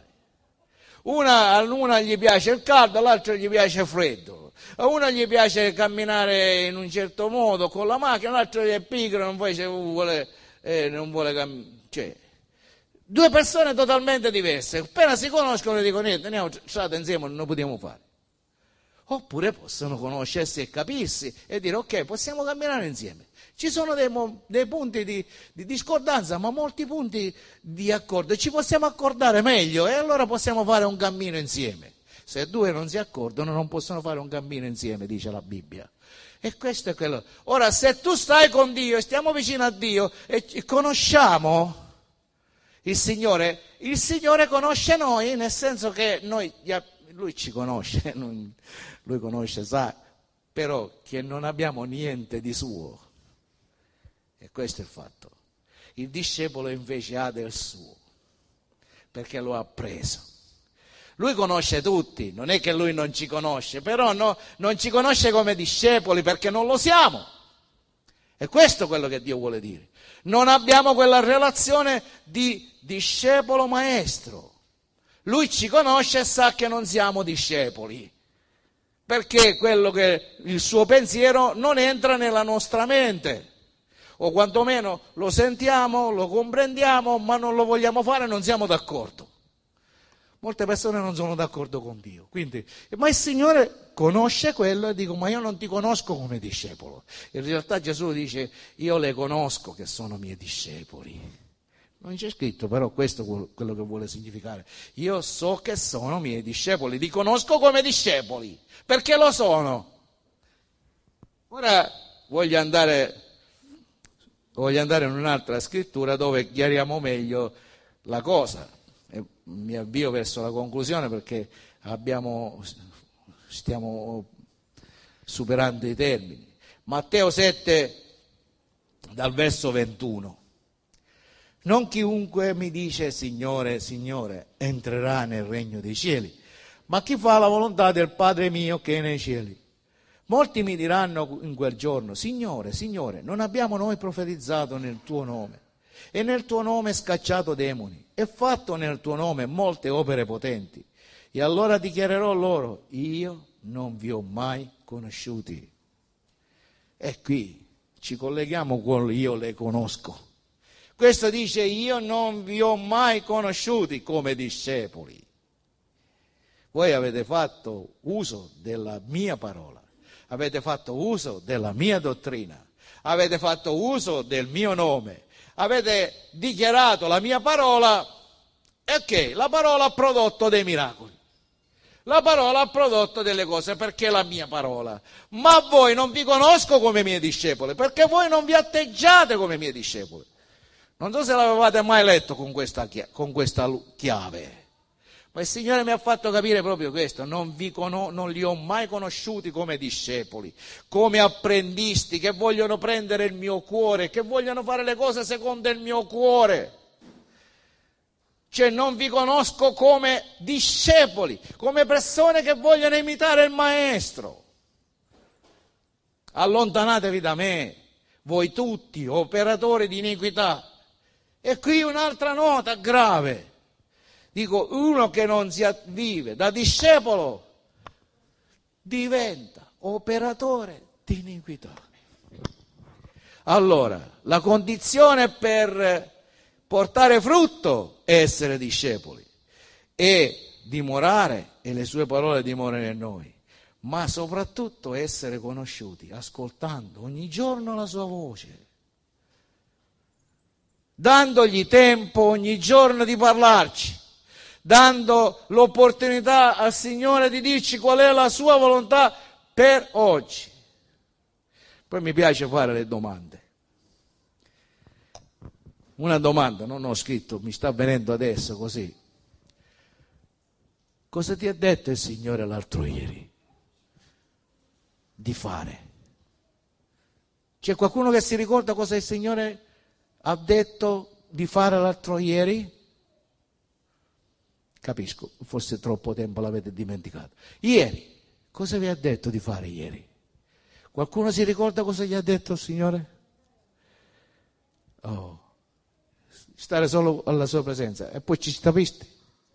Una gli piace il caldo, l'altra gli piace il freddo. A una gli piace camminare in un certo modo con la macchina, l'altro è pigro, non vuole cioè, due persone totalmente diverse. Appena si conoscono dicono niente, andiamo strada insieme, non lo possiamo fare. Oppure possono conoscersi e capirsi e dire ok, possiamo camminare insieme. Ci sono dei punti di discordanza, ma molti punti di accordo. Ci possiamo accordare meglio e allora possiamo fare un cammino insieme. Se due non si accordano non possono fare un cammino insieme, dice la Bibbia. E questo è quello. Ora, se tu stai con Dio e stiamo vicino a Dio e conosciamo il Signore conosce noi, nel senso che Lui ci conosce, Lui conosce, sa, però che non abbiamo niente di suo. E questo è il fatto. Il discepolo invece ha del suo, perché lo ha preso. Lui conosce tutti, non è che lui non ci conosce, però non ci conosce come discepoli perché non lo siamo. E questo è quello che Dio vuole dire. Non abbiamo quella relazione di discepolo-maestro. Lui ci conosce e sa che non siamo discepoli, perché quello che il suo pensiero non entra nella nostra mente, o quantomeno lo sentiamo, lo comprendiamo, ma non lo vogliamo fare, non siamo d'accordo. Molte persone non sono d'accordo con Dio, ma il Signore conosce quello e dico, ma io non ti conosco come discepolo. In realtà Gesù dice, io le conosco che sono miei discepoli. Non c'è scritto, però questo è quello che vuole significare. Io so che sono miei discepoli, li conosco come discepoli, perché lo sono. Ora voglio andare in un'altra scrittura dove chiariamo meglio la cosa. E mi avvio verso la conclusione perché stiamo superando i termini. Matteo 7, dal verso 21. Non chiunque mi dice Signore, Signore, entrerà nel regno dei cieli, ma chi fa la volontà del Padre mio che è nei cieli. Molti mi diranno in quel giorno, Signore, Signore, non abbiamo noi profetizzato nel tuo nome, e nel tuo nome scacciato demoni, e fatto nel tuo nome molte opere potenti. E allora dichiarerò loro, io non vi ho mai conosciuti. E qui ci colleghiamo con io le conosco. Questo dice, io non vi ho mai conosciuti come discepoli. Voi avete fatto uso della mia parola, avete fatto uso della mia dottrina, avete fatto uso del mio nome, avete dichiarato la mia parola, e ok, la parola ha prodotto dei miracoli. La parola ha prodotto delle cose perché è la mia parola. Ma voi non vi conosco come miei discepoli, perché voi non vi atteggiate come miei discepoli. Non so se l'avevate mai letto con questa chiave, ma il Signore mi ha fatto capire proprio questo, non li ho mai conosciuti come discepoli, come apprendisti che vogliono prendere il mio cuore, che vogliono fare le cose secondo il mio cuore. Cioè non vi conosco come discepoli, come persone che vogliono imitare il Maestro. Allontanatevi da me, voi tutti, operatori di iniquità. E qui un'altra nota grave. Dico, uno che non si vive da discepolo diventa operatore di iniquità. Allora, la condizione per portare frutto è essere discepoli e dimorare, e le sue parole dimorano in noi, ma soprattutto essere conosciuti, ascoltando ogni giorno la sua voce, dandogli tempo ogni giorno di parlarci, dando l'opportunità al Signore di dirci qual è la sua volontà per oggi. Poi mi piace fare le domande. Una domanda, non ho scritto, mi sta venendo adesso così. Cosa ti ha detto il Signore l'altro ieri di fare? C'è qualcuno che si ricorda cosa il Signore ha detto di fare l'altro ieri? Capisco, forse troppo tempo l'avete dimenticato. Ieri, cosa vi ha detto di fare ieri? Qualcuno si ricorda cosa gli ha detto il Signore? Oh, stare solo alla sua presenza. E poi ci stapisti?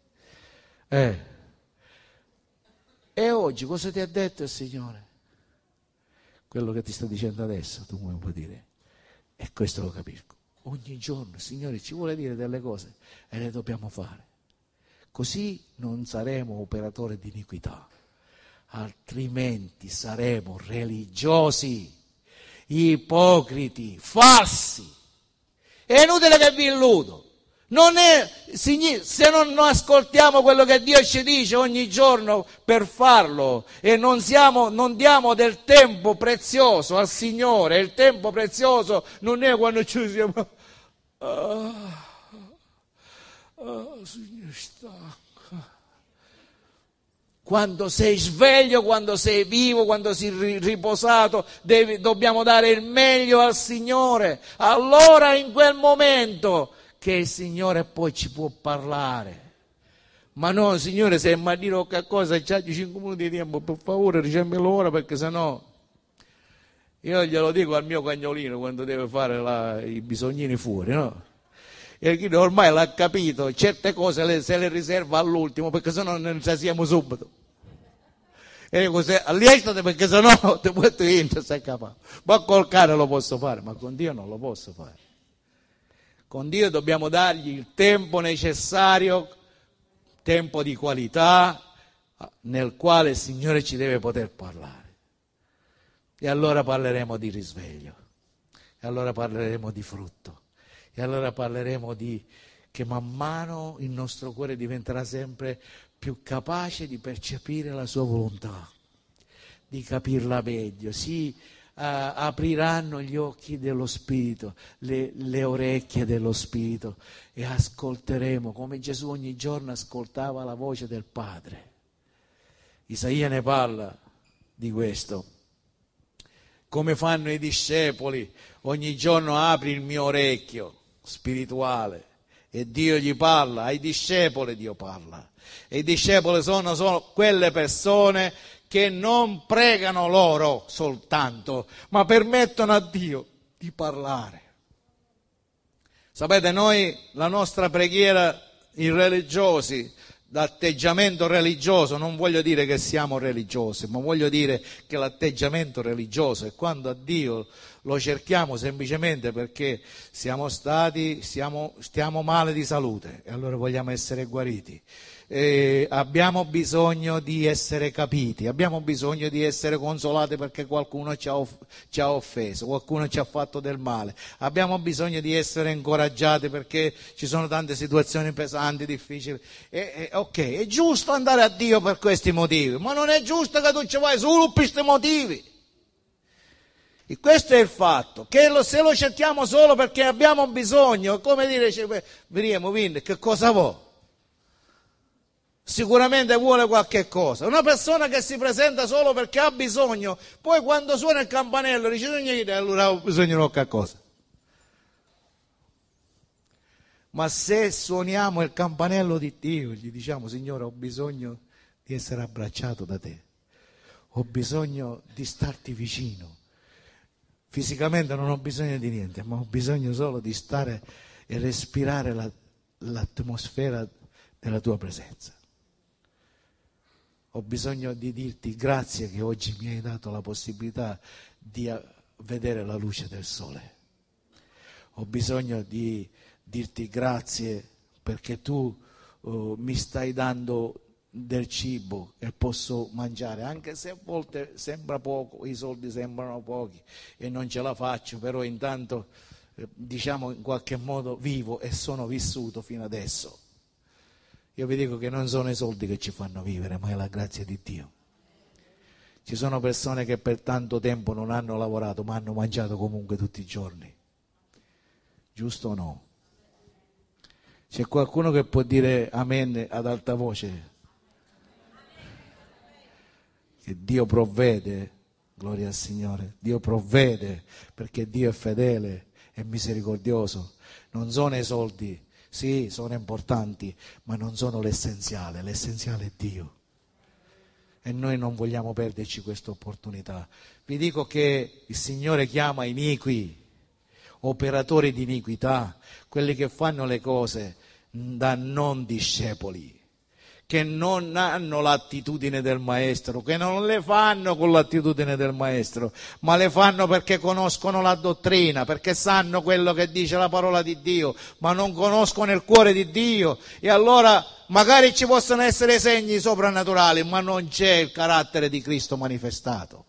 E oggi cosa ti ha detto il Signore? Quello che ti sto dicendo adesso, tu mi puoi dire. E questo lo capisco. Ogni giorno il Signore ci vuole dire delle cose e le dobbiamo fare. Così non saremo operatori di iniquità, altrimenti saremo religiosi, ipocriti, falsi. È inutile che vi illudo. Se non ascoltiamo quello che Dio ci dice ogni giorno per farlo e non diamo del tempo prezioso al Signore, il tempo prezioso non è quando ci siamo Signore, stanco. Quando sei sveglio, quando sei vivo, quando sei riposato, dobbiamo dare il meglio al Signore. Allora in quel momento che il Signore poi ci può parlare. Ma no, Signore, se mi dirò qualcosa, già di 5 minuti di tempo, per favore, dicemmelo ora, perché sennò io glielo dico al mio cagnolino quando deve fare i bisognini fuori, no? E chi ormai l'ha capito, certe cose se le riserva all'ultimo, perché sennò non ci siamo subito. E così, allietati, perché sennò ti puoi entrare, sei capace. Ma col cane lo posso fare, ma con Dio non lo posso fare. Con Dio dobbiamo dargli il tempo necessario, tempo di qualità, nel quale il Signore ci deve poter parlare. E allora parleremo di risveglio, e allora parleremo di frutto, e allora parleremo di che man mano il nostro cuore diventerà sempre più capace di percepire la sua volontà, di capirla meglio. Apriranno gli occhi dello Spirito, le orecchie dello Spirito, e ascolteremo come Gesù ogni giorno ascoltava la voce del Padre. Isaia ne parla di questo. Come fanno i discepoli, ogni giorno apri il mio orecchio spirituale e Dio gli parla, ai discepoli Dio parla. E i discepoli sono quelle persone che non pregano loro soltanto, ma permettono a Dio di parlare. Sapete, noi, la nostra preghiera, i religiosi, l'atteggiamento religioso, non voglio dire che siamo religiosi, ma voglio dire che l'atteggiamento religioso è quando a Dio lo cerchiamo semplicemente perché stiamo male di salute e allora vogliamo essere guariti. Abbiamo bisogno di essere capiti, abbiamo bisogno di essere consolati perché qualcuno ci ha offeso, qualcuno ci ha fatto del male, abbiamo bisogno di essere incoraggiati perché ci sono tante situazioni pesanti, difficili. Ok, è giusto andare a Dio per questi motivi, ma non è giusto che tu ci vai solo per questi motivi. E questo è il fatto, che se lo cerchiamo solo perché abbiamo bisogno, è come dire, veniamo, che cosa vuoi? Sicuramente vuole qualche cosa. Una persona che si presenta solo perché ha bisogno, poi quando suona il campanello dice niente, allora ho bisogno di qualche cosa. Ma se suoniamo il campanello di Dio, gli diciamo: Signore, ho bisogno di essere abbracciato da te, ho bisogno di starti vicino, fisicamente non ho bisogno di niente, ma ho bisogno solo di stare e respirare l'atmosfera della tua presenza. Ho bisogno di dirti grazie che oggi mi hai dato la possibilità di vedere la luce del sole. Ho bisogno di dirti grazie perché tu mi stai dando del cibo e posso mangiare, anche se a volte sembra poco, i soldi sembrano pochi e non ce la faccio, però intanto diciamo in qualche modo vivo e sono vissuto fino adesso. Io vi dico che non sono i soldi che ci fanno vivere, ma è la grazia di Dio. Ci sono persone che per tanto tempo non hanno lavorato, ma hanno mangiato comunque tutti i giorni. Giusto o no? C'è qualcuno che può dire amen ad alta voce? Che Dio provvede, gloria al Signore, Dio provvede perché Dio è fedele, è misericordioso. Non sono i soldi, sì, sono importanti, ma non sono l'essenziale è Dio. E noi non vogliamo perderci questa opportunità. Vi dico che il Signore chiama iniqui, operatori di iniquità, quelli che fanno le cose da non discepoli, che non hanno l'attitudine del maestro, che non le fanno con l'attitudine del maestro, ma le fanno perché conoscono la dottrina, perché sanno quello che dice la parola di Dio, ma non conoscono il cuore di Dio. E allora magari ci possono essere segni soprannaturali, ma non c'è il carattere di Cristo manifestato.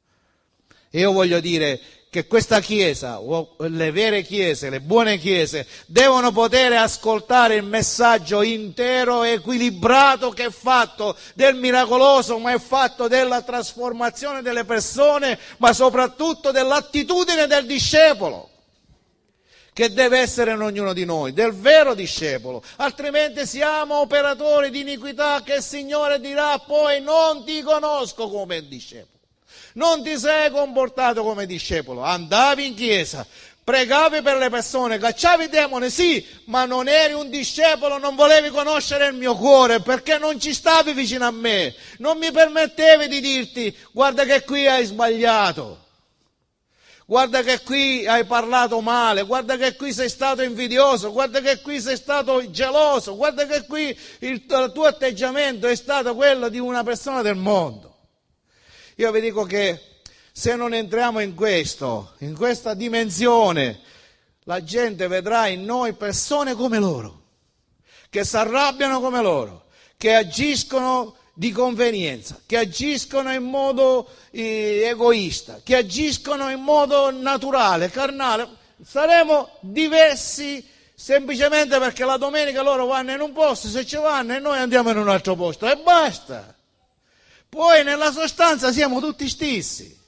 E io voglio dire che questa Chiesa, o le vere Chiese, le buone Chiese, devono poter ascoltare il messaggio intero, equilibrato, che è fatto del miracoloso, ma è fatto della trasformazione delle persone, ma soprattutto dell'attitudine del discepolo, che deve essere in ognuno di noi, del vero discepolo. Altrimenti siamo operatori di iniquità, che il Signore dirà poi: non ti conosco come discepolo. Non ti sei comportato come discepolo, andavi in chiesa, pregavi per le persone, cacciavi i demoni, sì, ma non eri un discepolo, non volevi conoscere il mio cuore, perché non ci stavi vicino a me, non mi permettevi di dirti: guarda che qui hai sbagliato, guarda che qui hai parlato male, guarda che qui sei stato invidioso, guarda che qui sei stato geloso, guarda che qui il tuo atteggiamento è stato quello di una persona del mondo. Io vi dico che se non entriamo in questa dimensione, la gente vedrà in noi persone come loro, che si arrabbiano come loro, che agiscono di convenienza, che agiscono in modo egoista, che agiscono in modo naturale, carnale. Saremo diversi semplicemente perché la domenica loro vanno in un posto, se ci vanno, e noi andiamo in un altro posto, e basta. Poi nella sostanza siamo tutti stessi,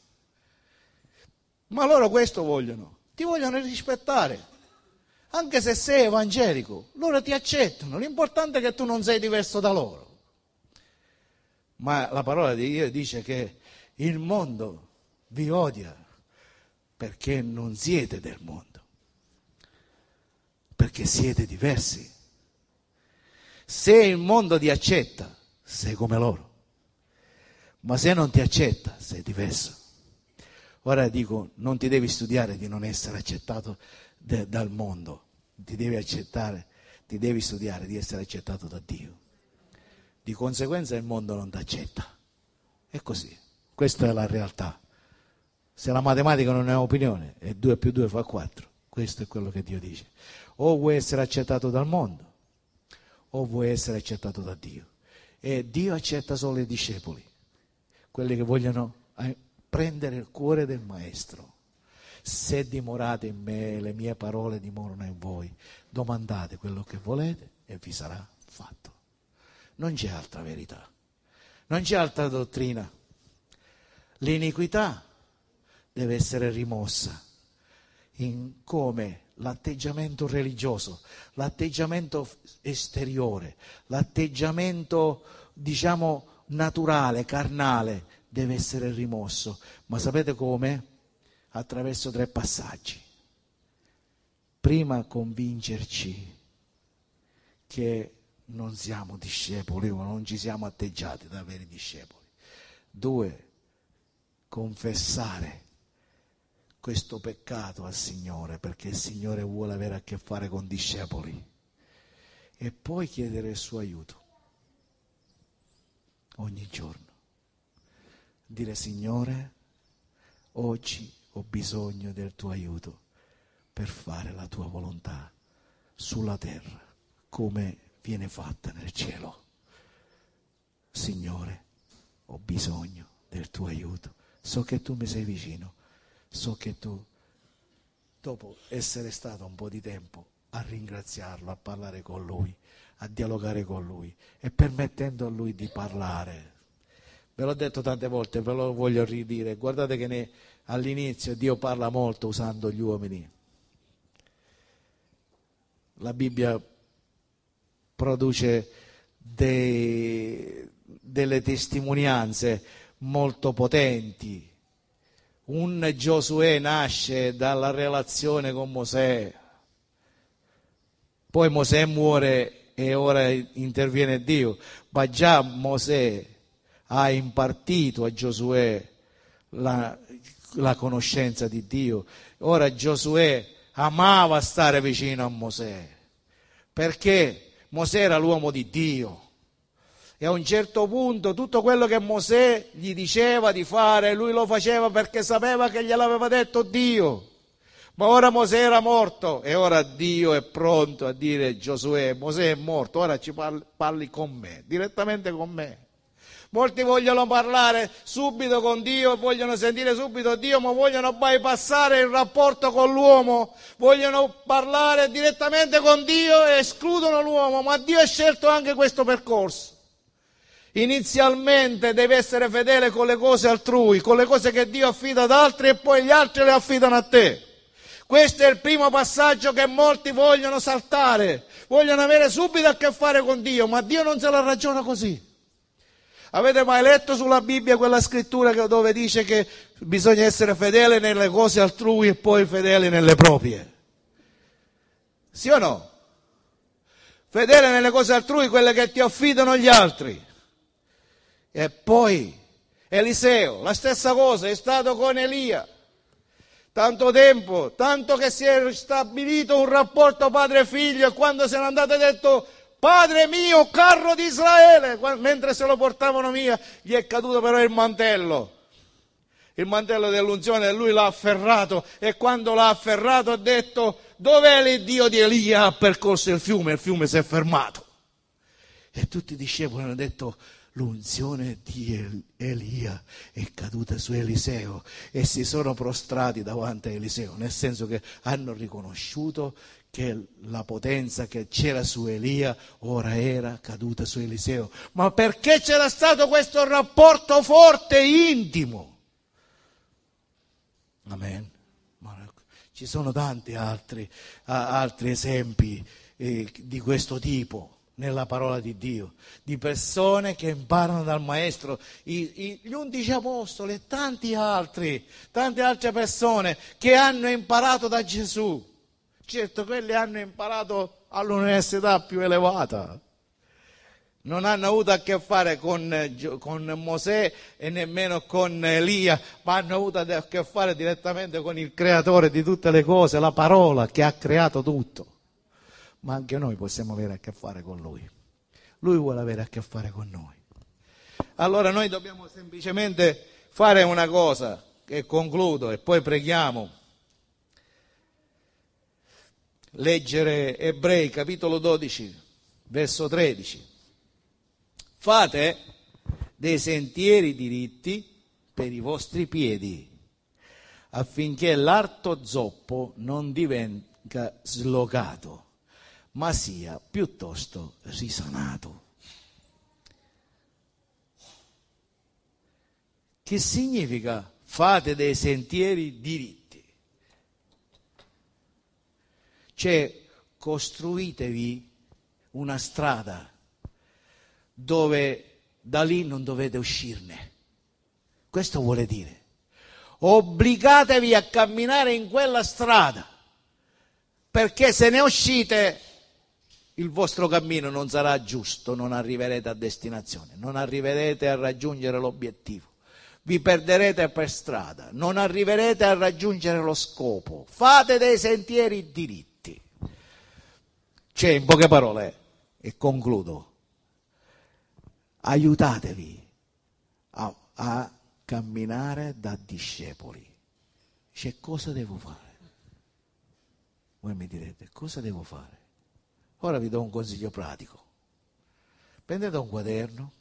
ma loro questo vogliono, ti vogliono rispettare, anche se sei evangelico, loro ti accettano, l'importante è che tu non sei diverso da loro. Ma la parola di Dio dice che il mondo vi odia perché non siete del mondo, perché siete diversi. Se il mondo ti accetta, sei come loro. Ma se non ti accetta, sei diverso. Ora dico, non ti devi studiare di non essere accettato dal mondo, ti devi studiare di essere accettato da Dio. Di conseguenza il mondo non ti accetta. È così, questa è la realtà. Se la matematica non è opinione, e 2 più 2 fa 4, questo è quello che Dio dice. O vuoi essere accettato dal mondo, o vuoi essere accettato da Dio. E Dio accetta solo i discepoli, quelli che vogliono prendere il cuore del Maestro. Se dimorate in me, le mie parole dimorano in voi, domandate quello che volete e vi sarà fatto. Non c'è altra verità, non c'è altra dottrina. L'iniquità deve essere rimossa in come l'atteggiamento religioso, l'atteggiamento esteriore, l'atteggiamento, naturale, carnale, deve essere rimosso. Ma sapete come? Attraverso 3 passaggi. Prima, convincerci che non siamo discepoli o non ci siamo atteggiati da veri discepoli. 2, confessare questo peccato al Signore, perché il Signore vuole avere a che fare con discepoli. E poi chiedere il suo aiuto ogni giorno. Dire: Signore, oggi ho bisogno del tuo aiuto per fare la tua volontà sulla terra come viene fatta nel cielo. Signore, ho bisogno del tuo aiuto. So che tu mi sei vicino, so che tu, dopo essere stato un po' di tempo a ringraziarlo, a parlare con lui, a dialogare con lui e permettendo a lui di parlare, Ve l'ho detto tante volte, ve lo voglio ridire. Guardate che all'inizio Dio parla molto usando gli uomini. La Bibbia produce delle testimonianze molto potenti. Un Giosuè nasce dalla relazione con Mosè, poi Mosè muore e ora interviene Dio, ma già Mosè ha impartito a Giosuè la conoscenza di Dio. Ora Giosuè amava stare vicino a Mosè, perché Mosè era l'uomo di Dio. E a un certo punto tutto quello che Mosè gli diceva di fare, lui lo faceva perché sapeva che gliel'aveva detto Dio. Ma ora Mosè era morto e ora Dio è pronto a dire: Giosuè, Mosè è morto, ora ci parli con me, direttamente con me. Molti vogliono parlare subito con Dio, vogliono sentire subito Dio, ma vogliono bypassare il rapporto con l'uomo, vogliono parlare direttamente con Dio e escludono l'uomo, ma Dio ha scelto anche questo percorso. Inizialmente devi essere fedele con le cose altrui, con le cose che Dio affida ad altri e poi gli altri le affidano a te. Questo è il primo passaggio che molti vogliono saltare, vogliono avere subito a che fare con Dio, ma Dio non se la ragiona così. Avete mai letto sulla Bibbia quella scrittura dove dice che bisogna essere fedeli nelle cose altrui e poi fedeli nelle proprie? Sì o no? Fedele nelle cose altrui, quelle che ti affidano gli altri. E poi Eliseo, la stessa cosa, è stato con Elia. Tanto tempo, tanto che si è stabilito un rapporto padre-figlio e quando se n'è andato ha detto: Padre mio, carro di Israele, mentre se lo portavano via gli è caduto però il mantello dell'unzione, e lui l'ha afferrato e quando l'ha afferrato ha detto: dov'è l'Iddio di Elia? Ha percorso il fiume si è fermato. E tutti i discepoli hanno detto: l'unzione di Elia è caduta su Eliseo, e si sono prostrati davanti a Eliseo, nel senso che hanno riconosciuto che la potenza che c'era su Elia ora era caduta su Eliseo, ma perché c'era stato questo rapporto forte e intimo. Amen. Ci sono tanti altri esempi di questo tipo nella parola di Dio, di persone che imparano dal Maestro, gli 11 apostoli e tante altre persone che hanno imparato da Gesù. Certo, quelli hanno imparato all'università più elevata, non hanno avuto a che fare con Mosè e nemmeno con Elia, ma hanno avuto a che fare direttamente con il creatore di tutte le cose, la parola che ha creato tutto. Ma anche noi possiamo avere a che fare con Lui. Lui vuole avere a che fare con noi. Allora noi dobbiamo semplicemente fare una cosa, che concludo e poi preghiamo. Leggere Ebrei capitolo 12, verso 13. Fate dei sentieri diritti per i vostri piedi, affinché l'arto zoppo non divenga slogato, ma sia piuttosto risanato. Che significa fate dei sentieri diritti? Cioè, costruitevi una strada dove da lì non dovete uscirne. Questo vuole dire. Obbligatevi a camminare in quella strada, perché se ne uscite il vostro cammino non sarà giusto, non arriverete a destinazione, non arriverete a raggiungere l'obiettivo, vi perderete per strada, non arriverete a raggiungere lo scopo. Fate dei sentieri diritti. Cioè, in poche parole, e concludo, aiutatevi a camminare da discepoli. Cioè, cosa devo fare? Voi mi direte, cosa devo fare? Ora vi do un consiglio pratico. Prendete un quaderno,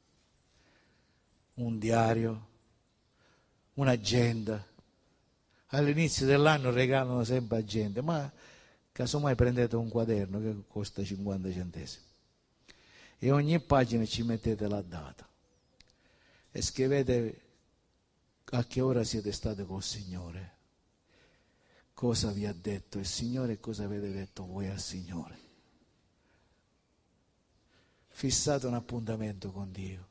un diario, un'agenda. All'inizio dell'anno regalano sempre agende, ma casomai prendete un quaderno che costa 50 centesimi e ogni pagina ci mettete la data. e scrivete a che ora siete stati col Signore, cosa vi ha detto il Signore e cosa avete detto voi al Signore. Fissate un appuntamento con Dio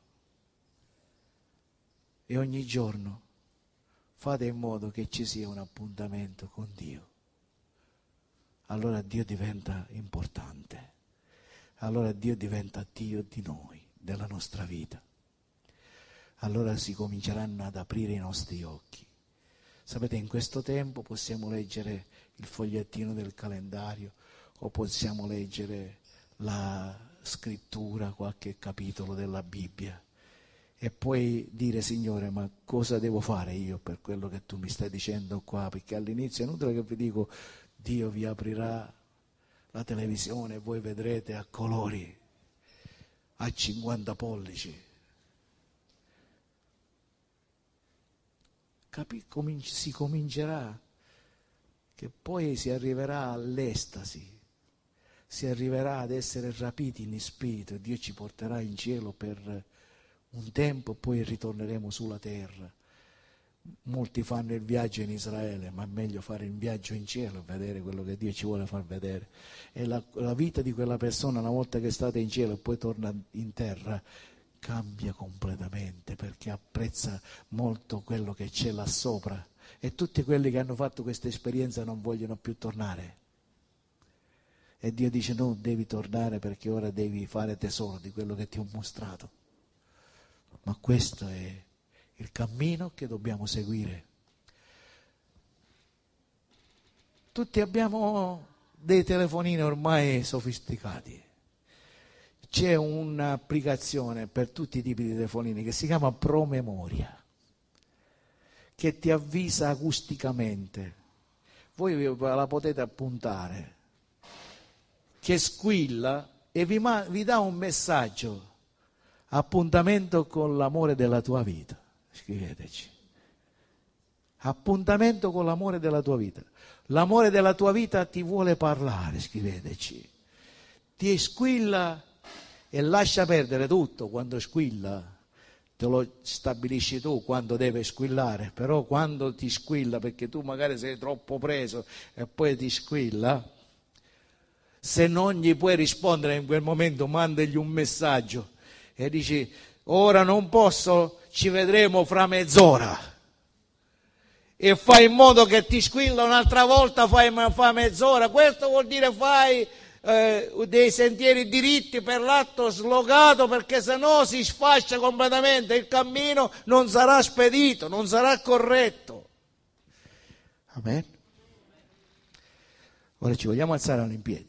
e ogni giorno fate in modo che ci sia un appuntamento con Dio. Allora Dio diventa importante, allora Dio diventa Dio di noi, della nostra vita. Allora si cominceranno ad aprire i nostri occhi. Sapete, in questo tempo possiamo leggere il fogliettino del calendario o possiamo leggere la scrittura, qualche capitolo della Bibbia e poi dire: Signore, ma cosa devo fare io per quello che tu mi stai dicendo qua? Perché all'inizio è inutile che vi dico: Dio vi aprirà la televisione e voi vedrete a colori, a 50 pollici. Si comincerà, che poi si arriverà all'estasi, si arriverà ad essere rapiti in spirito e Dio ci porterà in cielo per un tempo, poi ritorneremo sulla terra. Molti fanno il viaggio in Israele, ma è meglio fare il viaggio in cielo e vedere quello che Dio ci vuole far vedere. E la vita di quella persona, una volta che è stata in cielo e poi torna in terra, cambia completamente, perché apprezza molto quello che c'è là sopra, e tutti quelli che hanno fatto questa esperienza non vogliono più tornare, e Dio dice: no, devi tornare perché ora devi fare tesoro di quello che ti ho mostrato. Ma questo è il cammino che dobbiamo seguire. Tutti abbiamo dei telefonini ormai sofisticati. C'è un'applicazione per tutti i tipi di telefonini che si chiama Promemoria, che ti avvisa acusticamente. Voi la potete appuntare, che squilla e vi dà un messaggio: appuntamento con l'amore della tua vita. Scriveteci: appuntamento con l'amore della tua vita. L'amore della tua vita ti vuole parlare, scriveteci. Ti squilla e lascia perdere tutto quando squilla. Te lo stabilisci tu quando deve squillare, però quando ti squilla perché tu magari sei troppo preso e poi ti squilla, se non gli puoi rispondere in quel momento, mandagli un messaggio e dici: ora non posso, ci vedremo fra mezz'ora, e fai in modo che ti squilla un'altra volta, fa mezz'ora. Questo vuol dire fai dei sentieri diritti per l'atto slogato, perché sennò si sfascia completamente, il cammino non sarà spedito, non sarà corretto. Amen. Ora ci vogliamo alzare in piedi.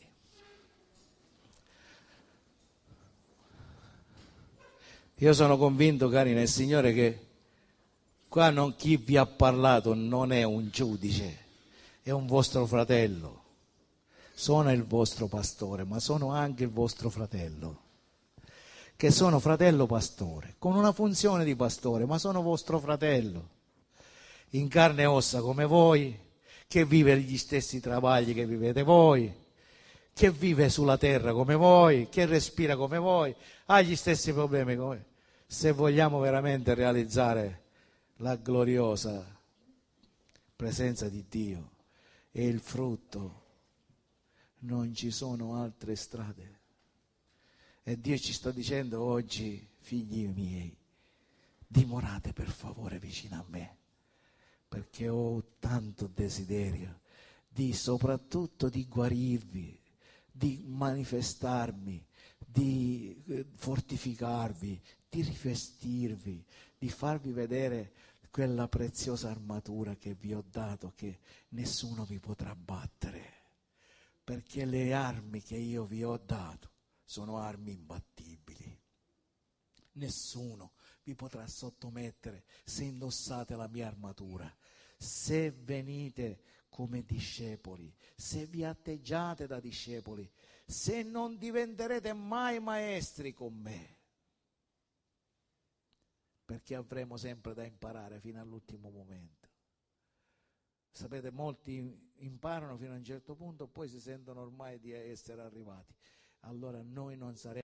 Io sono convinto, cari nel Signore, che qua chi vi ha parlato non è un giudice, è un vostro fratello. Sono il vostro pastore, ma sono anche il vostro fratello, che sono fratello pastore, con una funzione di pastore, ma sono vostro fratello, in carne e ossa come voi, che vive gli stessi travagli che vivete voi, che vive sulla terra come voi, che respira come voi, ha gli stessi problemi come voi. Se vogliamo veramente realizzare la gloriosa presenza di Dio e il frutto, non ci sono altre strade. E Dio ci sta dicendo oggi: figli miei, dimorate per favore vicino a me, perché ho tanto desiderio soprattutto di guarirvi, di manifestarmi, di fortificarvi, di rivestirvi, di farvi vedere quella preziosa armatura che vi ho dato, che nessuno vi potrà battere, perché le armi che io vi ho dato sono armi imbattibili. Nessuno vi potrà sottomettere se indossate la mia armatura, se venite come discepoli, se vi atteggiate da discepoli, se non diventerete mai maestri con me, perché avremo sempre da imparare fino all'ultimo momento. Sapete, molti imparano fino a un certo punto, poi si sentono ormai di essere arrivati. Allora noi non saremo